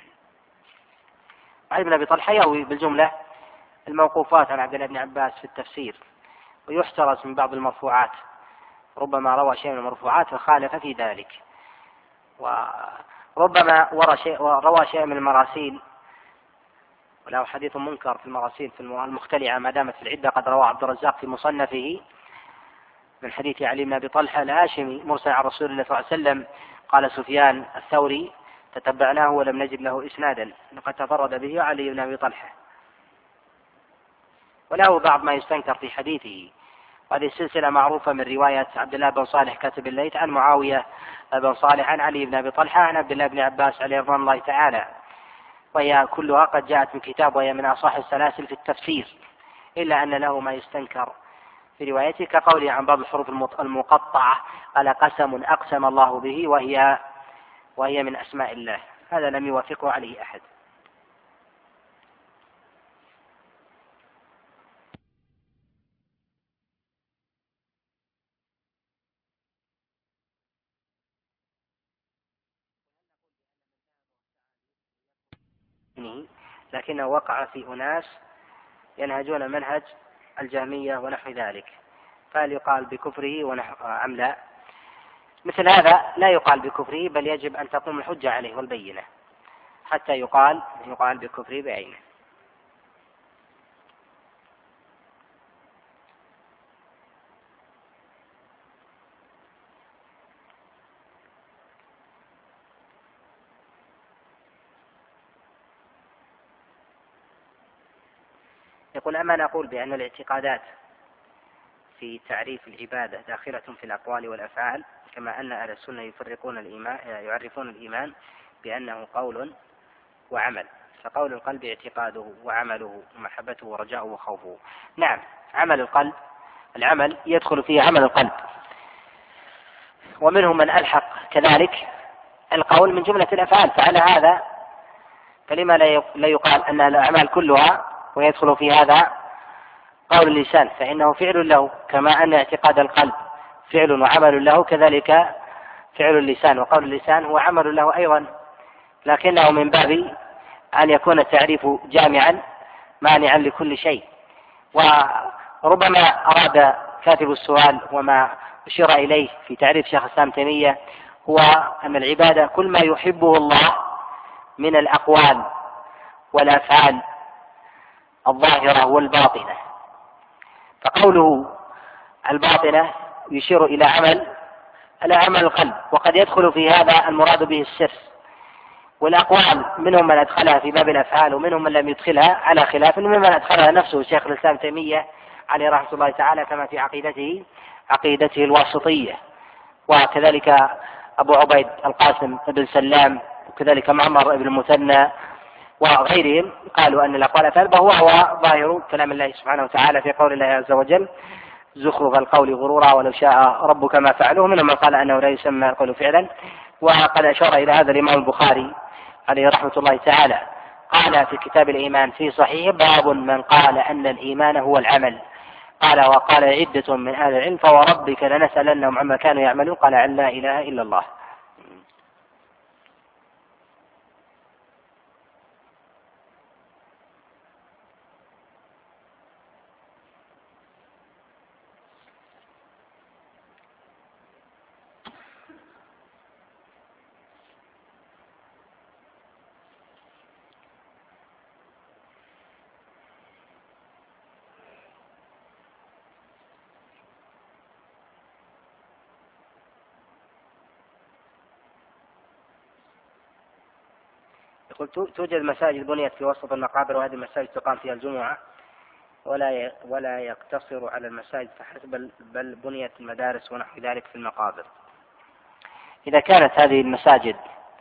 علي بن أبي طلحة يروي بالجملة الموقوفات عن عبد الله بن عباس في التفسير، ويحترز من بعض المرفوعات، ربما روى شيء من المرفوعات وخالف في ذلك، وربما روى شيء من المراسيل وله حديث منكر في المراسيل في المختلعة ما دامت في العدة. قد روى عبد الرزاق في مصنفه من حديث علي بن أبي طلحة الهاشمي مرسل عن رسول الله صلى الله عليه وسلم، قال سفيان الثوري تتبعناه ولم نجد له إسنادا، لقد تفرد به علي بن أبي طلحة، وله بعض ما يستنكر في حديثه. وهذه السلسلة معروفة من رواية عبد الله بن صالح كاتب الليث عن معاوية بن صالح عن علي بن أبي طلحة عن عبد الله بن عباس عليه رضوان الله تعالى، وهي كلها قد جاءت من كتاب، وهي من أصح السلاسل في التفسير، إلا أن له ما يستنكر في روايته كقوله عن بعض الحروف المقطعة قال قسم أقسم الله به وهي وهي من أسماء الله، هذا لم يوافقه عليه أحد. لكنه وقع في أناس ينهجون منهج الجهمية ونحو ذلك، فهل يقال بكفره ونحو أم لا؟ مثل هذا لا يقال بكفره، بل يجب أن تقوم الحجة عليه والبينة حتى يقال يقال بكفره بعينه. يقول: أما نقول بأن الاعتقادات في تعريف العبادة داخلة في الأقوال والأفعال، كما أن أهل السنة يفرقون الإيمان يعرفون الإيمان بأنه قول وعمل، فقول القلب اعتقاده وعمله ومحبته ورجاؤه وخوفه. نعم، عمل القلب العمل يدخل فيه عمل القلب، ومنهم من ألحق كذلك القول من جملة الأفعال، فعلى هذا فلما لا يقال أن الأعمال كلها ويدخل في هذا قول اللسان، فإنه فعل له، كما أن اعتقاد القلب فعل وعمل له، كذلك فعل اللسان، وقول اللسان هو عمل له أيضا، لكنه من باب أن يكون التعريف جامعا مانعا لكل شيء. وربما أراد كاتب السؤال وما أشير إليه في تعريف شيخ الإسلام ابن تيمية هو أن العبادة كل ما يحبه الله من الأقوال والأفعال الظاهرة والباطنة، فقوله الباطنة يشير إلى عمل إلى عمل القلب، وقد يدخل في هذا المراد به السر، والأقوال منهم من أدخلها في باب الأفعال ومنهم من لم يدخلها على خلاف، ممن أدخلها نفسه شيخ الإسلام ابن تيمية عليه رحمة الله تعالى، كما في عقيدته عقيدته الواسطية، وكذلك أبو عبيد القاسم بن سلام، وكذلك معمر بن المثنى وغيرهم قالوا أن الأقوال أفعال، وهو هو ظاهر كلام الله سبحانه وتعالى في قول الله عز وجل: زخرف القول غرورا ولو شاء ربك ما فعلوه. منهم من قال أنه لا يسمى القول فعلا، وقد أشار إلى هذا الإمام البخاري عليه رحمة الله تعالى، قال في كتاب الإيمان في صحيح: باب من قال أن الإيمان هو العمل. قال: وقال عدة من أهل العلم: فوربك لنسألنهم عما كانوا يعملون، قال: أن لا إله إلا الله. يقول: توجد مساجد بنيت في وسط المقابر، وهذه المساجد تقام فيها الجمعة ولا ولا يقتصر على المساجد فحسب، بل, بل بنيت المدارس ونحو ذلك في المقابر. إذا كانت هذه المساجد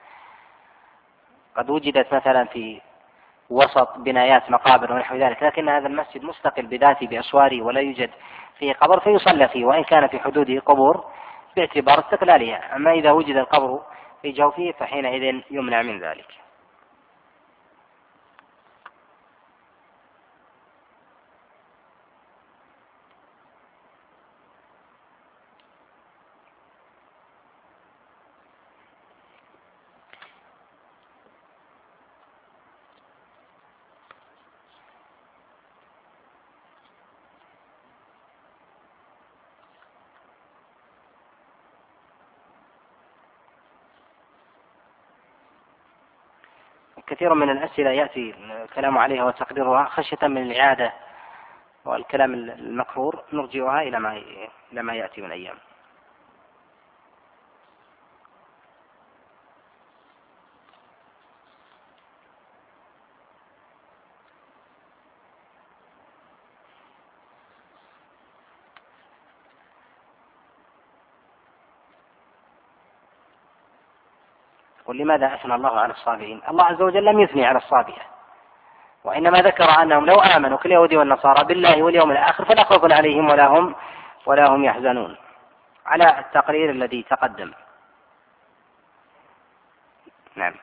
قد وجدت مثلا في وسط بنايات مقابر ونحو ذلك، لكن هذا المسجد مستقل بذاته بأسواره ولا يوجد فيه قبر، فيصلى فيه وإن كان في حدوده قبور باعتبار استقلالها. أما إذا وجد القبر في جوفه فحينئذ يمنع من ذلك. كثير من الأسئلة يأتي الكلام عليها وتقديرها خشية من الإعادة والكلام المكرور، نرجعها إلى ما إلى ما يأتي من أيام. ولماذا أثنى الله على الصابرين؟ الله عز وجل لم يثني على الصابرة، وإنما ذكر أنهم لو آمنوا كاليهود والنصارى بالله واليوم الآخر فلا خوف عليهم ولا هم ولا هم يحزنون، على التقرير الذي تقدم. نعم.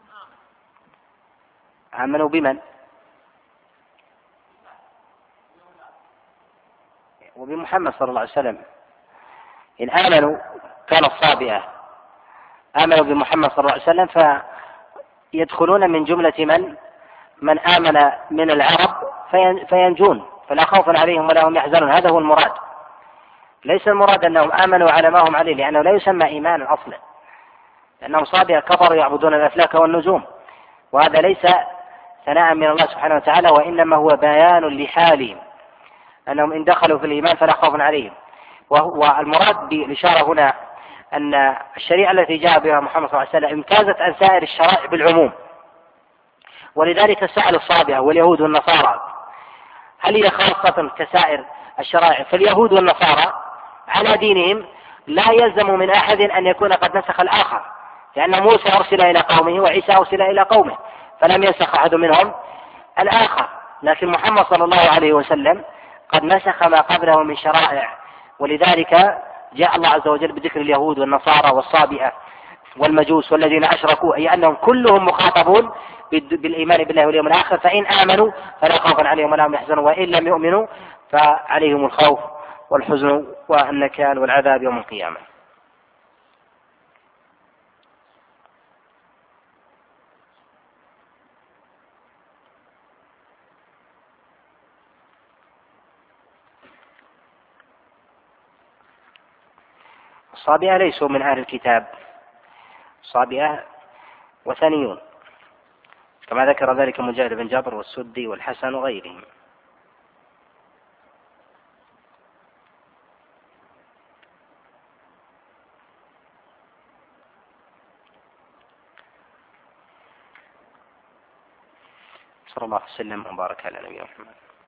آمنوا بمن؟ وبمحمد صلى الله عليه وسلم إن آمنوا كان الصابئة آمنوا بمحمد صلى الله عليه وسلم فيدخلون من جملة من من آمن من العرب فينجون فلا خوف عليهم ولا هم يحزنون. هذا هو المراد، ليس المراد أنهم آمنوا على ما هم عليه، لأنه لا يسمى إيمانا أصلا، لأنهم صابئة كفروا يعبدون الأفلاك والنجوم، وهذا ليس ثناء من الله سبحانه وتعالى، وإنما هو بيان لحالهم أنهم إن دخلوا في الإيمان فلا خوف عليهم. والمراد بالإشارة هنا أن الشريعة التي جاء بها محمد صلى الله عليه وسلم امتازت عن سائر الشرائع بالعموم، ولذلك سأل الصابئة واليهود والنصارى هل هي خاصة كسائر الشرائع؟ فاليهود والنصارى على دينهم لا يلزم من أحد أن يكون قد نسخ الآخر، لأن موسى أرسل إلى قومه وعيسى أرسل إلى قومه فلم ينسخ أحد منهم الآخر، لكن محمد صلى الله عليه وسلم قد نسخ ما قبله من شرائع، ولذلك جاء الله عز وجل بذكر اليهود والنصارى والصابئة والمجوس والذين أشركوا، أي أنهم كلهم مخاطبون بالإيمان بالله واليوم الآخر، فإن آمنوا فلا خوف عليهم ولا هم يحزنون، وإن لم يؤمنوا فعليهم الخوف والحزن والنكال والعذاب يوم القيامة. الصابئة ليسوا من أهل الكتاب، الصابئة وثنيون كما ذكر ذلك مجاهد بن جابر والسدي والحسن وغيرهم. صلى الله عليه وسلم وبارك على نبينا محمد.